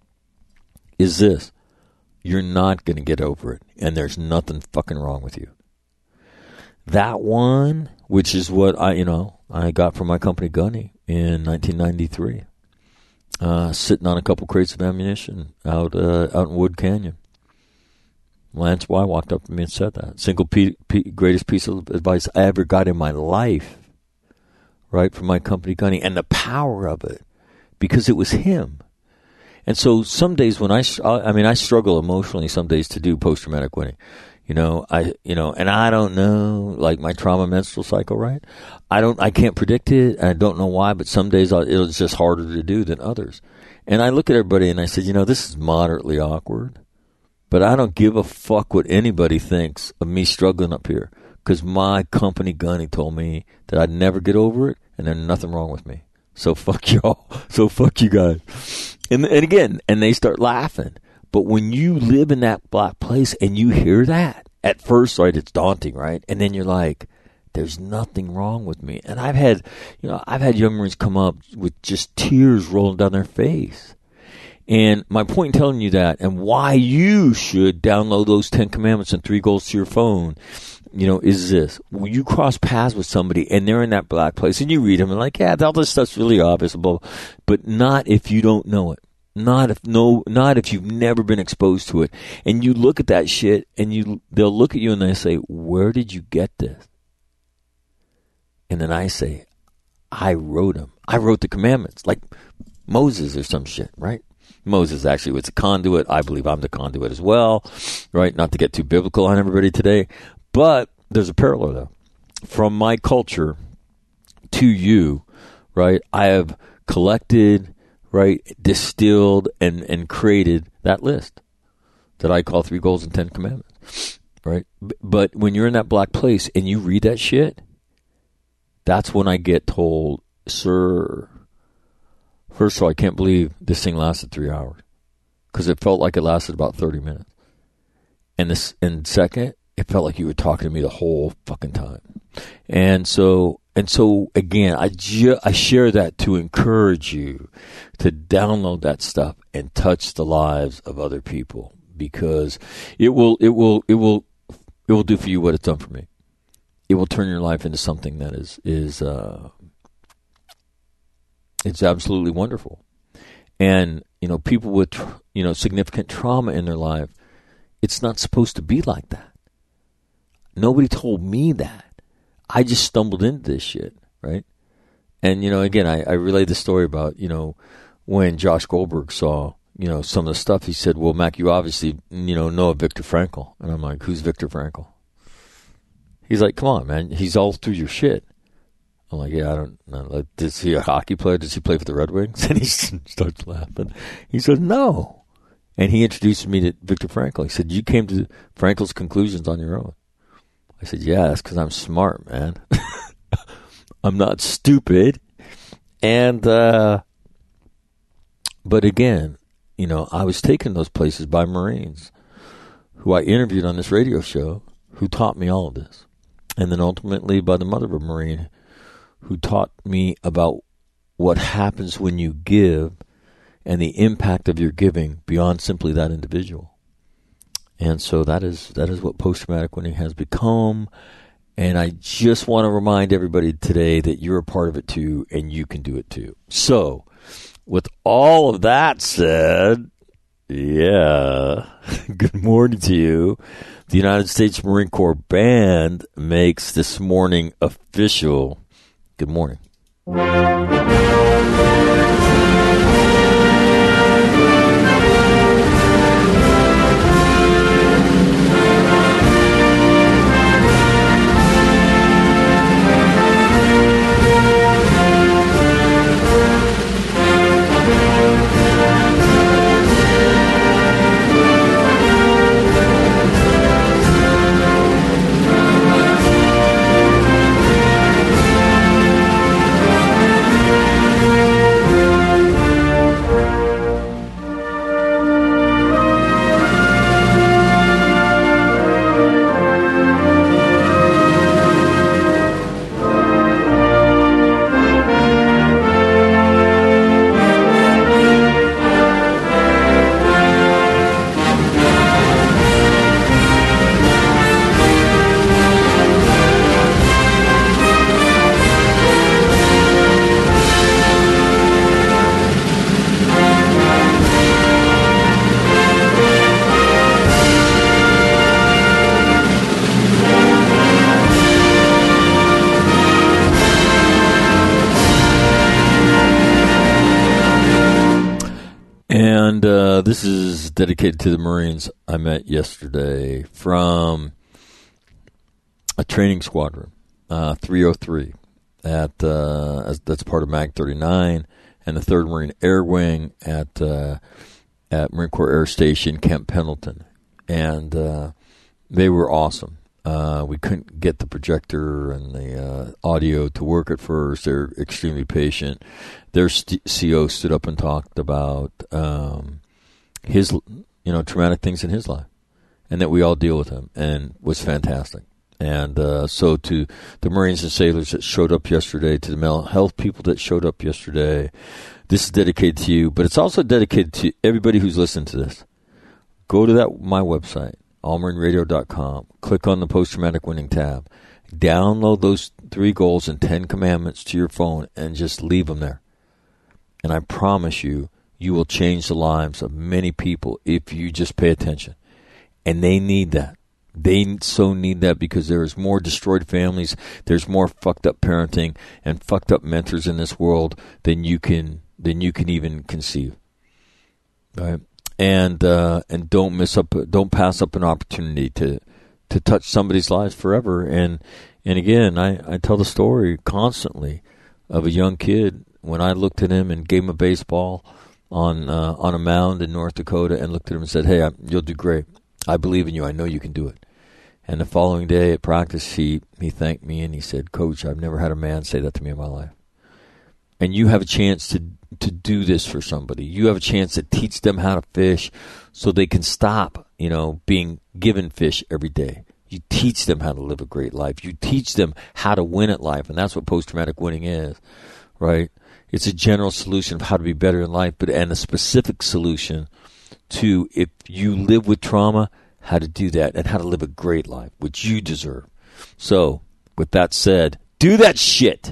Speaker 1: is this. You're not going to get over it, and there's nothing fucking wrong with you. That one, which is what I, you know, I got from my company Gunny in nineteen ninety-three, uh, sitting on a couple crates of ammunition out uh, out in Wood Canyon. Lance Y walked up to me and said that. Single pe- pe- greatest piece of advice I ever got in my life, right, from my company Gunny, and the power of it, because it was him. And so some days when I, I mean, I struggle emotionally some days to do post-traumatic winning. You know, I, you know, and I don't know, like my trauma menstrual cycle, right? I don't, I can't predict it. And I don't know why, but some days I'll, it's just harder to do than others. And I look at everybody and I said, you know, this is moderately awkward, but I don't give a fuck what anybody thinks of me struggling up here, because my company Gunny told me that I'd never get over it and there's nothing wrong with me. So fuck y'all. So fuck you guys. And, and again, and they start laughing. But when you live in that black place and you hear that, at first, right, it's daunting, right? And then you're like, there's nothing wrong with me. And I've had, you know, I've had young Marines come up with just tears rolling down their face. And my point in telling you that, and why you should download those Ten Commandments and Three Goals to your phone, you know, is this. When you cross paths with somebody and they're in that black place and you read them and like, yeah, all this stuff's really obvious, but not if you don't know it. Not if no, not if you've never been exposed to it. And you look at that shit and you, they'll look at you and they say, where did you get this? And then I say, I wrote them. I wrote the commandments, like Moses or some shit, right? Moses actually was a conduit. I believe I'm the conduit as well, right? Not to get too biblical on everybody today, but there's a parallel though. From my culture to you, right? I have collected, right, distilled and, and created that list that I call Three Goals and Ten Commandments, right? But when you're in that black place and you read that shit, that's when I get told, sir, first of all, I can't believe this thing lasted three hours because it felt like it lasted about thirty minutes. And this, and second, it felt like you were talking to me the whole fucking time. And so, and so again, I ju- I share that to encourage you to download that stuff and touch the lives of other people, because it will, it will, it will, it will do for you what it's done for me. It will turn your life into something that is, is, uh, it's absolutely wonderful. And, you know, people with, you know, significant trauma in their life, it's not supposed to be like that. Nobody told me that. I just stumbled into this shit, right? And, you know, again, I, I relayed the story about, you know, when Josh Goldberg saw, you know, some of the stuff, he said, well, Mac, you obviously, you know, know of Viktor Frankl. And I'm like, who's Viktor Frankl? He's like, come on, man. He's all through your shit. I'm like, yeah, I don't know. Is he a hockey player? Does he play for the Red Wings? And he starts laughing. He said, no. And he introduced me to Viktor Frankl. He said, you came to Frankl's conclusions on your own. I said, yeah, that's because I'm smart, man. I'm not stupid. And, uh, but again, you know, I was taken those places by Marines who I interviewed on this radio show who taught me all of this. And then ultimately by the mother of a Marine who taught me about what happens when you give and the impact of your giving beyond simply that individual. And so that is that is what post-traumatic winning has become. And I just want to remind everybody today that you're a part of it too, and you can do it too. So, with all of that said, yeah, good morning to you. The United States Marine Corps Band makes this morning official. Good morning. And uh, this is dedicated to the Marines I met yesterday from a training squadron, uh, three oh three, at uh, as, that's part of MAG thirty-nine, and the third Marine Air Wing at uh, at Marine Corps Air Station Camp Pendleton, and uh, they were awesome. Uh, we couldn't get the projector and the uh, audio to work at first. They're extremely patient. Their st- C O stood up and talked about um, his, you know, traumatic things in his life, and that we all deal with them, and was fantastic. And uh, so to the Marines and sailors that showed up yesterday, to the mental health people that showed up yesterday, this is dedicated to you, but it's also dedicated to everybody who's listening to this. Go to that my website, all marine radio dot com. Click on the Post-Traumatic Winning tab. Download those three goals and ten commandments to your phone and just leave them there. And I promise you, you will change the lives of many people if you just pay attention. And they need that. They so need that because there is more destroyed families, there's more fucked up parenting and fucked up mentors in this world than you can than you can even conceive. Right? And uh, and don't miss up, don't pass up an opportunity to to touch somebody's lives forever. And and again, I, I tell the story constantly of a young kid when I looked at him and gave him a baseball on uh, on a mound in North Dakota and looked at him and said, "Hey, I, you'll do great. I believe in you. I know you can do it." And the following day at practice, he, he thanked me and he said, "Coach, I've never had a man say that to me in my life." And you have a chance to to do this for somebody. You have a chance to teach them how to fish so they can stop, you know, being given fish every day. You teach them how to live a great life. You teach them how to win at life, and that's what post-traumatic winning is, right? It's a general solution of how to be better in life, but and a specific solution to, if you live with trauma, how to do that and how to live a great life, which you deserve. So, with that said, do that shit.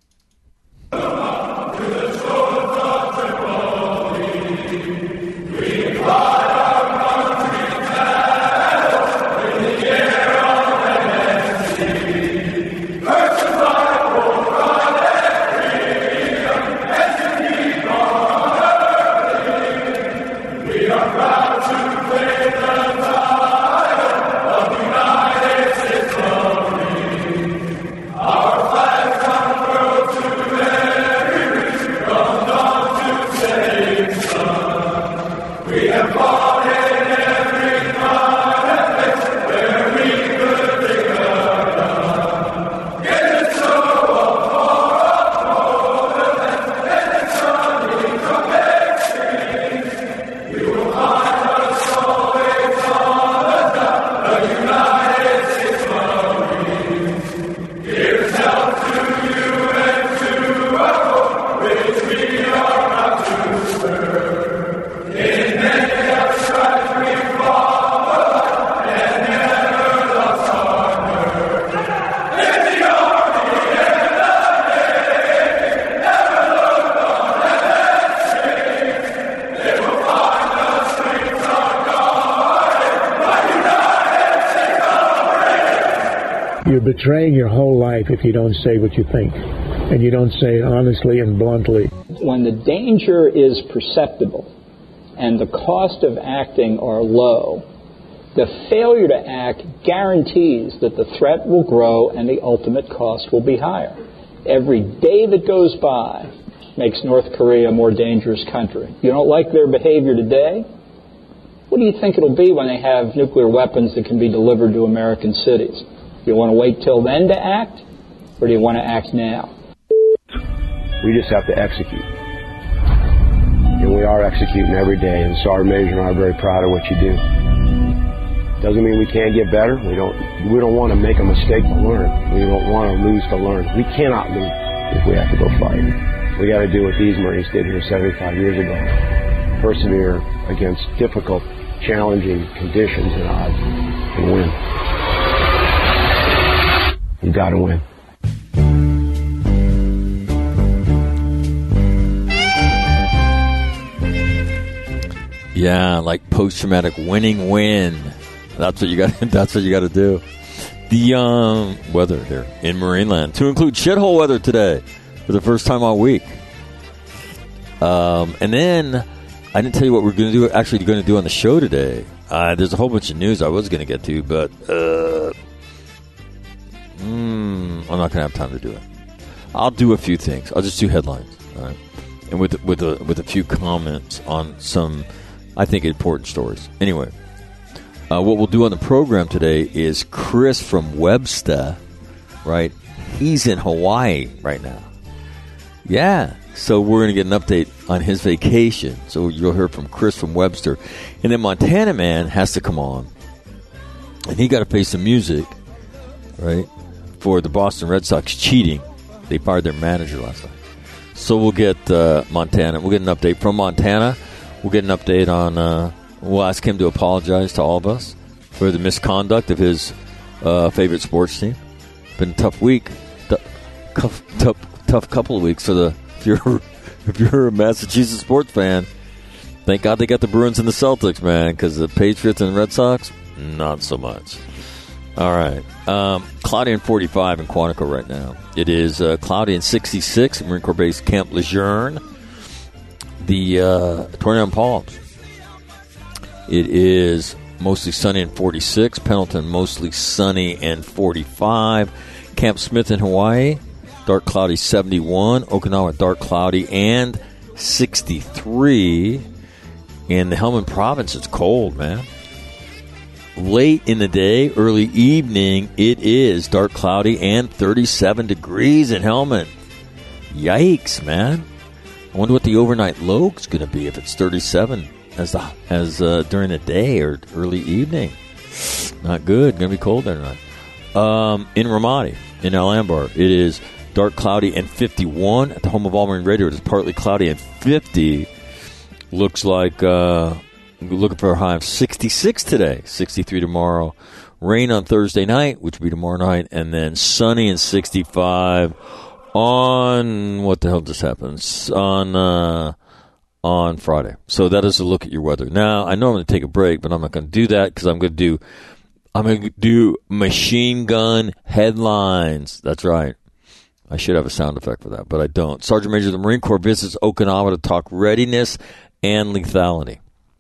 Speaker 2: You're betraying your whole life if you don't say what you think, and you don't say it honestly and bluntly.
Speaker 3: When the danger is perceptible and the cost of acting are low, the failure to act guarantees that the threat will grow and the ultimate cost will be higher. Every day that goes by makes North Korea a more dangerous country. You don't like their behavior today? What do you think it'll be when they have nuclear weapons that can be delivered to American cities? Do you want to wait till then to act, or do you want to act now?
Speaker 4: We just have to execute. And we are executing every day, and Sergeant Major and I are very proud of what you do. Doesn't mean we can't get better. We don't we don't want to make a mistake to learn. We don't want to lose to learn. We cannot lose if we have to go fight. We got to do what these Marines did here seventy-five years ago. Persevere against difficult, challenging conditions and odds and win. You got to win.
Speaker 1: Yeah, like post-traumatic winning win. That's what you got. That's what you got to do. The um, weather here in Marineland, to include shithole weather today for the first time all week. Um, and then I didn't tell you what we're going to do. Actually, going to do on the show today. Uh, there's a whole bunch of news I was going to get to, but uh, mm, I'm not going to have time to do it. I'll do a few things. I'll just do headlines, all right? And with with a with a few comments on some, I think, important stories. Anyway, uh, what we'll do on the program today is Chris from Webster, right? He's in Hawaii right now. Yeah. So we're going to get an update on his vacation. So you'll hear from Chris from Webster. And then Montana Man has to come on. And he got to play some music, right, for the Boston Red Sox cheating. They fired their manager last night. So we'll get uh, Montana. We'll get an update from Montana. We'll get an update on, uh, we'll ask him to apologize to all of us for the misconduct of his uh, favorite sports team. Been a tough week. Tough, tough, tough couple of weeks for the... If you're, if you're a Massachusetts sports fan, thank God they got the Bruins and the Celtics, man, because the Patriots and Red Sox, not so much. All right. Um, cloudy and forty-five in Quantico right now. It is uh, cloudy and sixty-six at Marine Corps Base Camp Lejeune. The uh, Tornado and Palms. It is mostly sunny and forty-six. Pendleton, mostly sunny and forty-five. Camp Smith in Hawaii. Dark cloudy, seventy-one. Okinawa, dark cloudy and sixty-three. In the Helmand province, it's cold, man. Late in the day, early evening, it is dark cloudy and thirty-seven degrees in Helmand. Yikes, man. I wonder what the overnight low is going to be if it's thirty-seven as the, as uh, during the day or early evening. Not good. Going to be cold there tonight. Um, in Ramadi, in Al Anbar, it is dark cloudy and fifty-one. At the home of All Marine Radio, it is partly cloudy and fifty. Looks like uh, we're looking for a high of sixty-six today, sixty-three tomorrow. Rain on Thursday night, which will be tomorrow night, and then sunny and sixty-five on, what the hell just happened? On, uh, on Friday. So that is a look at your weather. Now, I know I'm going to take a break, but I'm not going to do that because I'm going to do, I'm going to do machine gun headlines. That's right. I should have a sound effect for that, but I don't. Sergeant Major of the Marine Corps visits Okinawa to talk readiness and lethality.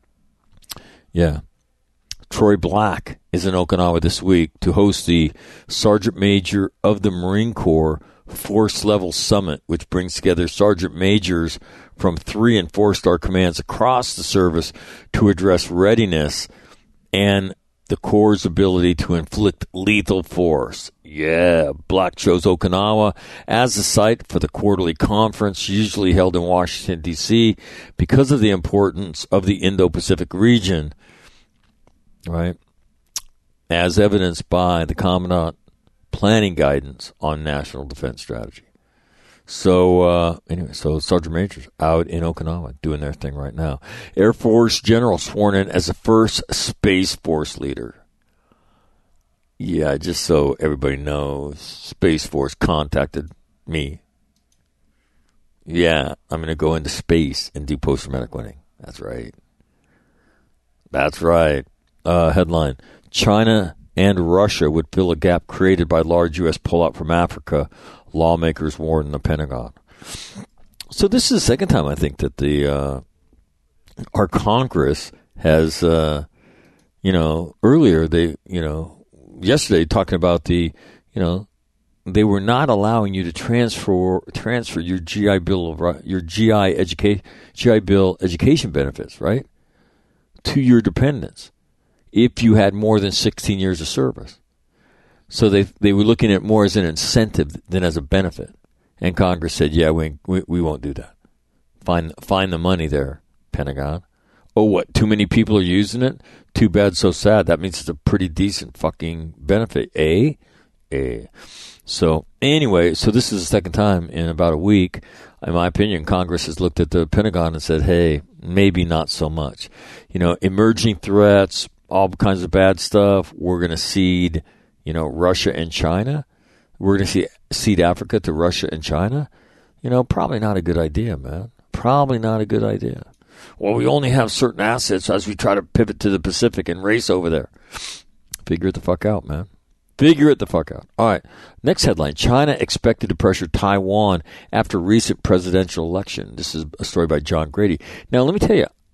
Speaker 1: Yeah. Troy Black is in Okinawa this week to host the Sergeant Major of the Marine Corps Force Level Summit, which brings together Sergeant Majors from three- and four-star commands across the service to address readiness and the Corps' ability to inflict lethal force. Yeah, Black chose Okinawa as the site for the quarterly conference, usually held in Washington, D C, because of the importance of the Indo-Pacific region, right? As evidenced by the Commandant Planning Guidance on National Defense Strategy. So, uh, anyway, so Sergeant Majors out in Okinawa doing their thing right now. Air Force General sworn in as the first Space Force leader. Yeah, just so everybody knows, Space Force contacted me. Yeah, I'm going to go into space and do post-traumatic winning. That's right. That's right. Uh, headline, China and Russia would fill a gap created by large U S pullout from Africa, lawmakers warn the Pentagon. So this is the second time I think that the uh, our Congress has, uh, you know, earlier they, you know, yesterday talking about the, you know, they were not allowing you to transfer transfer your G I Bill of your G I education G I Bill education benefits, right, to your dependents if you had more than sixteen years of service. So they they were looking at it more as an incentive than as a benefit. And Congress said, yeah, we we, we won't do that. Find, find the money there, Pentagon. Oh, what, too many people are using it? Too bad, so sad. That means it's a pretty decent fucking benefit, eh? Eh. So anyway, so this is the second time in about a week, in my opinion, Congress has looked at the Pentagon and said, hey, maybe not so much. You know, emerging threats, all kinds of bad stuff. We're going to cede, you know, Russia and China. We're going to see, cede Africa to Russia and China. You know, probably not a good idea, man. Probably not a good idea. Well, we only have certain assets as we try to pivot to the Pacific and race over there. Figure it the fuck out, man. Figure it the fuck out. All right. Next headline. China expected to pressure Taiwan after recent presidential election. This is a story by John Grady. Now, let me tell you,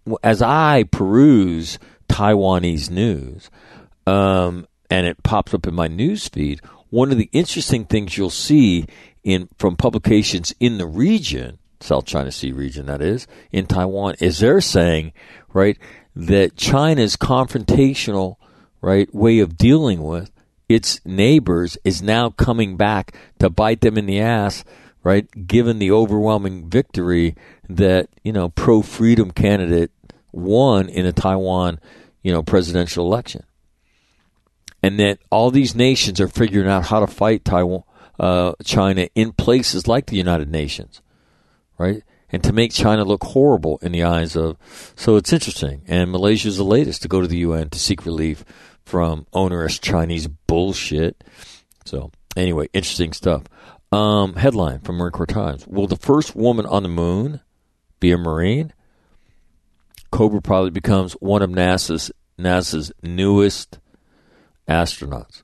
Speaker 1: as I peruse Taiwanese news, um, and it pops up in my news feed, one of the interesting things you'll see in from publications in the region, South China Sea region, that is, in Taiwan, is they're saying, right, that China's confrontational, right, way of dealing with its neighbors is now coming back to bite them in the ass, right, given the overwhelming victory that, you know, pro-freedom candidate won in a Taiwan, you know, presidential election. And that all these nations are figuring out how to fight Taiwan, uh, China in places like the United Nations, right? And to make China look horrible in the eyes of... So it's interesting. And Malaysia's the latest to go to the U N to seek relief from onerous Chinese bullshit. So anyway, interesting stuff. Um, headline from Marine Corps Times. Will the first woman on the moon be a Marine? Cobra pilot becomes one of NASA's NASA's newest astronauts.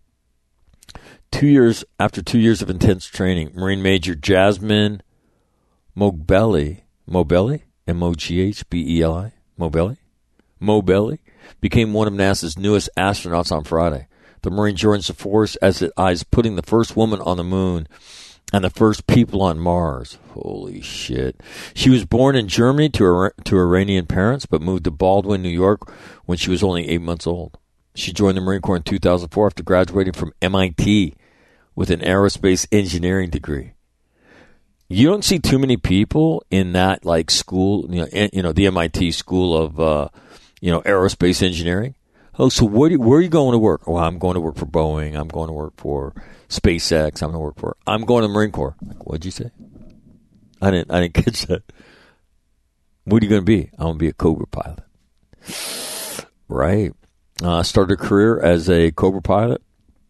Speaker 1: Two years after two years of intense training, Marine Major Jasmine Moghbeli, Moghbeli, M O G H B E L I, Moghbeli, Moghbeli, became one of NASA's newest astronauts on Friday. The Marine joins the force as it eyes putting the first woman on the moon and the first people on Mars. Holy shit. She was born in Germany to, to Iranian parents, but moved to Baldwin, New York when she was only eight months old. She joined the Marine Corps in two thousand four after graduating from M I T with an aerospace engineering degree. You don't see too many people in that, like, school, you know, you know the M I T school of, uh, you know, aerospace engineering. Oh, so where, do, where are you going to work? Well, I'm going to work for Boeing. I'm going to work for SpaceX. I'm going to work for, I'm going to the Marine Corps. Like, what'd you say? I didn't, I didn't catch that. What are you going to be? I'm going to be a Cobra pilot. Right. Uh, started a career as a Cobra pilot.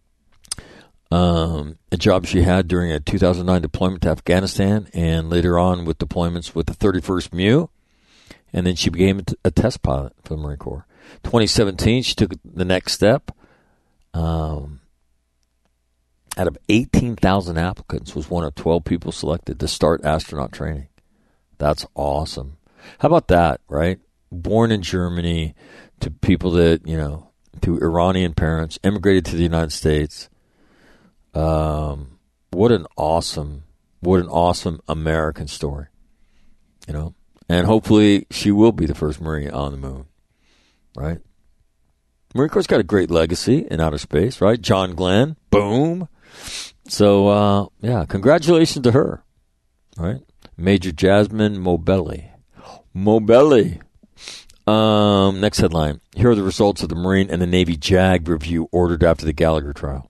Speaker 1: Um, a job she had during a two thousand nine deployment to Afghanistan, and later on with deployments with the thirty-first M U, and then she became a, t- a test pilot for the Marine Corps. twenty seventeen, she took the next step. Um, out of eighteen thousand applicants, was one of twelve people selected to start astronaut training. That's awesome. How about that, right? Born in Germany, to people that, you know, to Iranian parents, immigrated to the United States. Um, what an awesome, what an awesome American story, you know, and hopefully she will be the first Marine on the moon, right? Marine Corps got a great legacy in outer space, right? John Glenn, boom. So, uh, yeah, congratulations to her, right? Major Jasmine Moghbeli. Moghbeli. Um, next headline. Here are the results of the Marine and the Navy JAG review ordered after the Gallagher trial.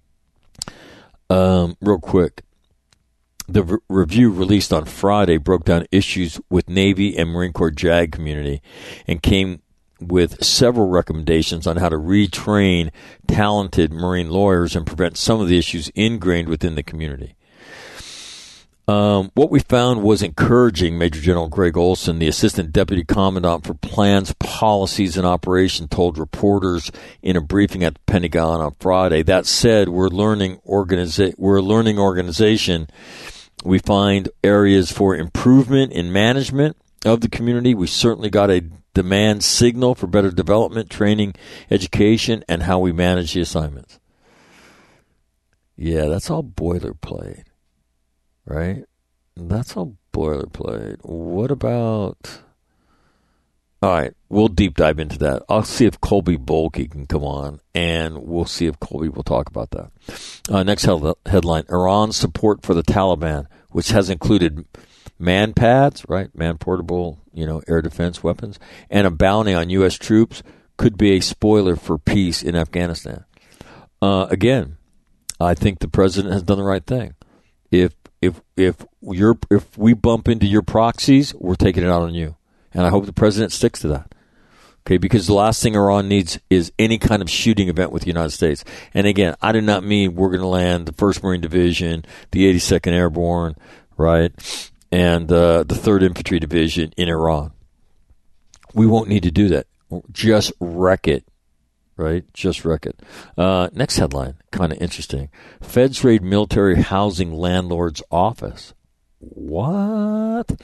Speaker 1: Um, real quick, the re- review released on Friday broke down issues with Navy and Marine Corps JAG community and came with several recommendations on how to retrain talented Marine lawyers and prevent some of the issues ingrained within the community. Um, what we found was encouraging, Major General Greg Olson, the Assistant Deputy Commandant for Plans, Policies, and Operation, told reporters in a briefing at the Pentagon on Friday. That said, we're learning organiza- we're a learning organization. We find areas for improvement in management of the community. We certainly got a demand signal for better development, training, education, and how we manage the assignments. Yeah, that's all boilerplate. Right? That's all boilerplate. What about... All right, we'll deep dive into that. I'll see if Colby Bolke can come on, and we'll see if Colby will talk about that. Uh, next he- headline, Iran's support for the Taliban, which has included man pads, right, man-portable, you know, air defense weapons, and a bounty on U S troops, could be a spoiler for peace in Afghanistan. Uh, again, I think the president has done the right thing. If If if you're if we bump into your proxies, we're taking it out on you, and I hope the president sticks to that. Okay, because the last thing Iran needs is any kind of shooting event with the United States. And again, I do not mean we're going to land the First Marine Division, the eighty-second Airborne, right, and uh, the third Infantry Division in Iran. We won't need to do that. Just wreck it. Right? Just wreck it. Uh, next headline, kind of interesting. Feds raid military housing landlord's office. What?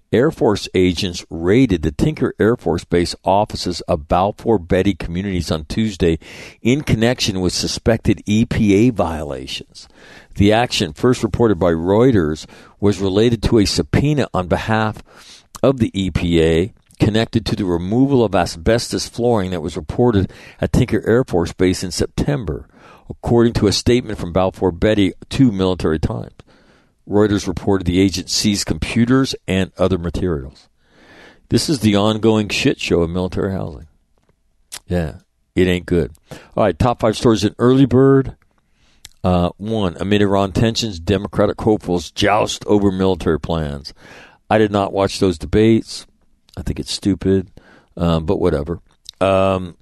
Speaker 1: Air Force agents raided the Tinker Air Force Base offices of Balfour Beatty Communities on Tuesday in connection with suspected E P A violations. The action, first reported by Reuters, was related to a subpoena on behalf of the E P A connected to the removal of asbestos flooring that was reported at Tinker Air Force Base in September, according to a statement from Balfour Beatty to Military Times. Reuters reported the agent seized computers and other materials. This is the ongoing shit show of military housing. Yeah, it ain't good. All right, top five stories in Early Bird. Uh, one, amid Iran tensions, Democratic hopefuls joust over military plans. I did not watch those debates. I think it's stupid, um, but whatever. Um,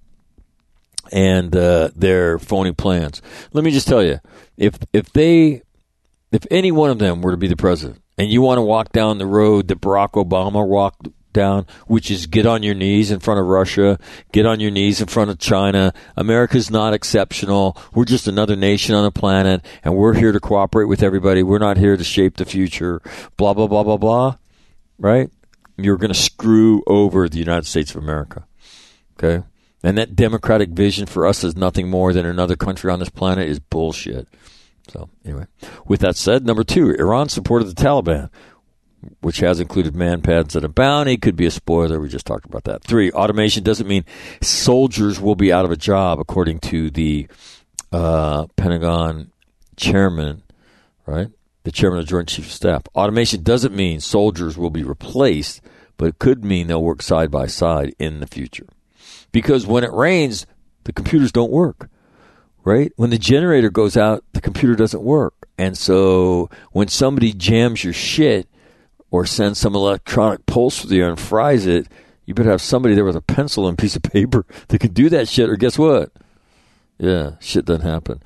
Speaker 1: and uh, their phony plans. Let me just tell you, if if they... If any one of them were to be the president, and you want to walk down the road that Barack Obama walked down, which is get on your knees in front of Russia, get on your knees in front of China, America's not exceptional, we're just another nation on the planet, and we're here to cooperate with everybody, we're not here to shape the future, blah, blah, blah, blah, blah, right? You're going to screw over the United States of America, okay? And that democratic vision for us as nothing more than another country on this planet is bullshit. So, anyway, with that said, number two, Iran supported the Taliban, which has included man-pads and a bounty. Could be a spoiler. We just talked about that. Three, automation doesn't mean soldiers will be out of a job, according to the uh, Pentagon chairman, right? The chairman of the Joint Chiefs of Staff. Automation doesn't mean soldiers will be replaced, but it could mean they'll work side by side in the future. Because when it rains, the computers don't work. Right? When the generator goes out, the computer doesn't work. And so when somebody jams your shit or sends some electronic pulse through the air and fries it, you better have somebody there with a pencil and a piece of paper that can do that shit, or guess what? Yeah, shit doesn't happen.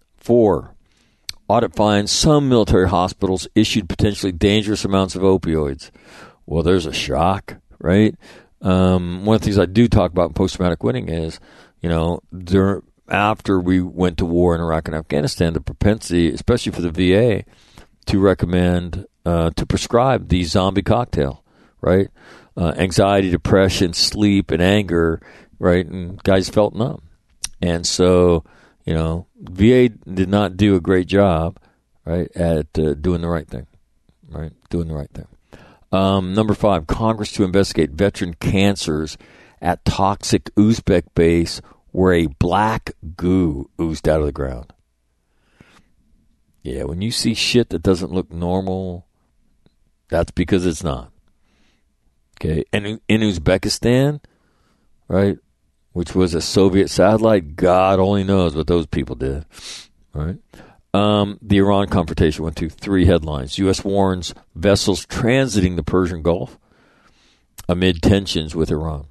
Speaker 1: Four, audit finds some military hospitals issued potentially dangerous amounts of opioids. Well, there's a shock, right? Um, one of the things I do talk about in post-traumatic winning is, you know, there after we went to war in Iraq and Afghanistan, the propensity, especially for the V A, to recommend, uh, to prescribe the zombie cocktail, right? Uh, anxiety, depression, sleep, and anger, right? And guys felt numb. And so, you know, V A did not do a great job, right, at uh, doing the right thing, right? Doing the right thing. Um, number five, Congress to investigate veteran cancers at toxic Uzbek base where a black goo oozed out of the ground. Yeah, when you see shit that doesn't look normal, that's because it's not. Okay, and in Uzbekistan, right, which was a Soviet satellite, God only knows what those people did. All right. Um, the Iran confrontation went to three headlines. U S warns vessels transiting the Persian Gulf amid tensions with Iran.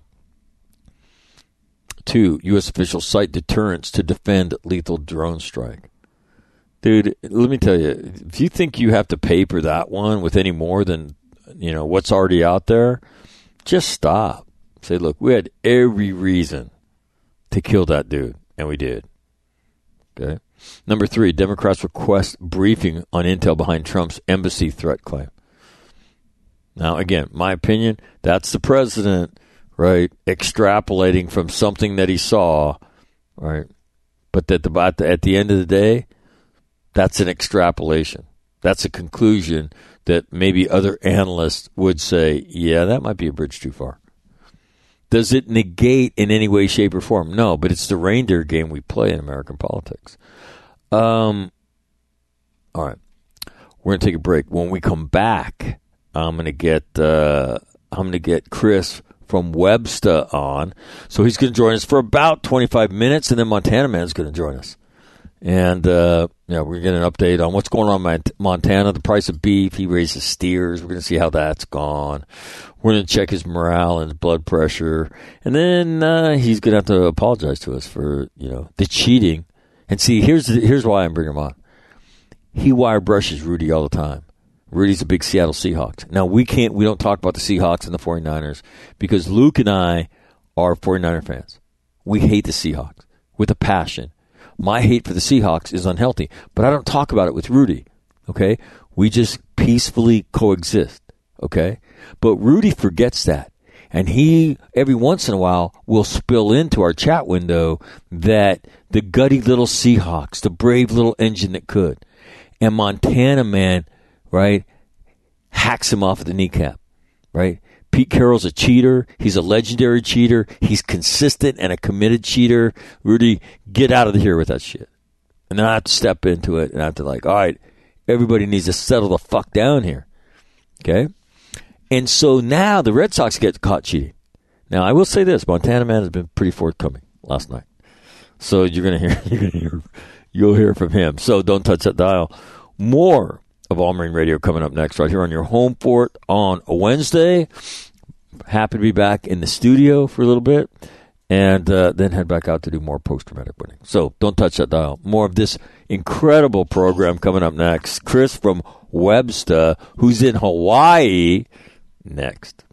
Speaker 1: Two, U S officials cite deterrence to defend lethal drone strike. Dude, let me tell you, if you think you have to paper that one with any more than, you know, what's already out there, just stop. Say, look, we had every reason to kill that dude, and we did. Okay. Number three, Democrats request briefing on intel behind Trump's embassy threat claim. Now, again, my opinion, that's the president, right, extrapolating from something that he saw, right? But that the, at, the, at the end of the day, that's an extrapolation. That's a conclusion that maybe other analysts would say, yeah, that might be a bridge too far. Does it negate in any way, shape, or form? No, but it's the reindeer game we play in American politics. Um. All right. We're going to take a break. When we come back, I'm going to get uh, I'm going to get Chris from Webster on. So he's going to join us for about twenty-five minutes, and then Montana Man's going to join us. And, uh, yeah, we're going to get an update on what's going on in Montana, the price of beef. He raises steers. We're going to see how that's gone. We're going to check his morale and his blood pressure. And then uh, he's going to have to apologize to us for, you know, the cheating. And see, here's here's why I'm bringing him on. He wire brushes Rudy all the time. Rudy's a big Seattle Seahawks. Now, we can't, we don't talk about the Seahawks and the 49ers because Luke and I are 49er fans. We hate the Seahawks with a passion. My hate for the Seahawks is unhealthy, but I don't talk about it with Rudy, okay? We just peacefully coexist, okay? But Rudy forgets that. And he, every once in a while, will spill into our chat window that the gutty little Seahawks, the brave little engine that could. And Montana Man, right, hacks him off at the kneecap, right? Pete Carroll's a cheater. He's a legendary cheater. He's consistent and a committed cheater. Rudy, get out of here with that shit. And then I have to step into it and I have to like, all right, everybody needs to settle the fuck down here, okay? And so now the Red Sox get caught cheating. Now, I will say this. Montana Man has been pretty forthcoming last night. So you're going to hear, you're going to hear, you'll hear from him. So don't touch that dial. More of All Marine Radio coming up next right here on your home for it on a Wednesday. Happy to be back in the studio for a little bit. And uh, then head back out to do more post-traumatic winning. So don't touch that dial. More of this incredible program coming up next. Chris from Webster, who's in Hawaii, next.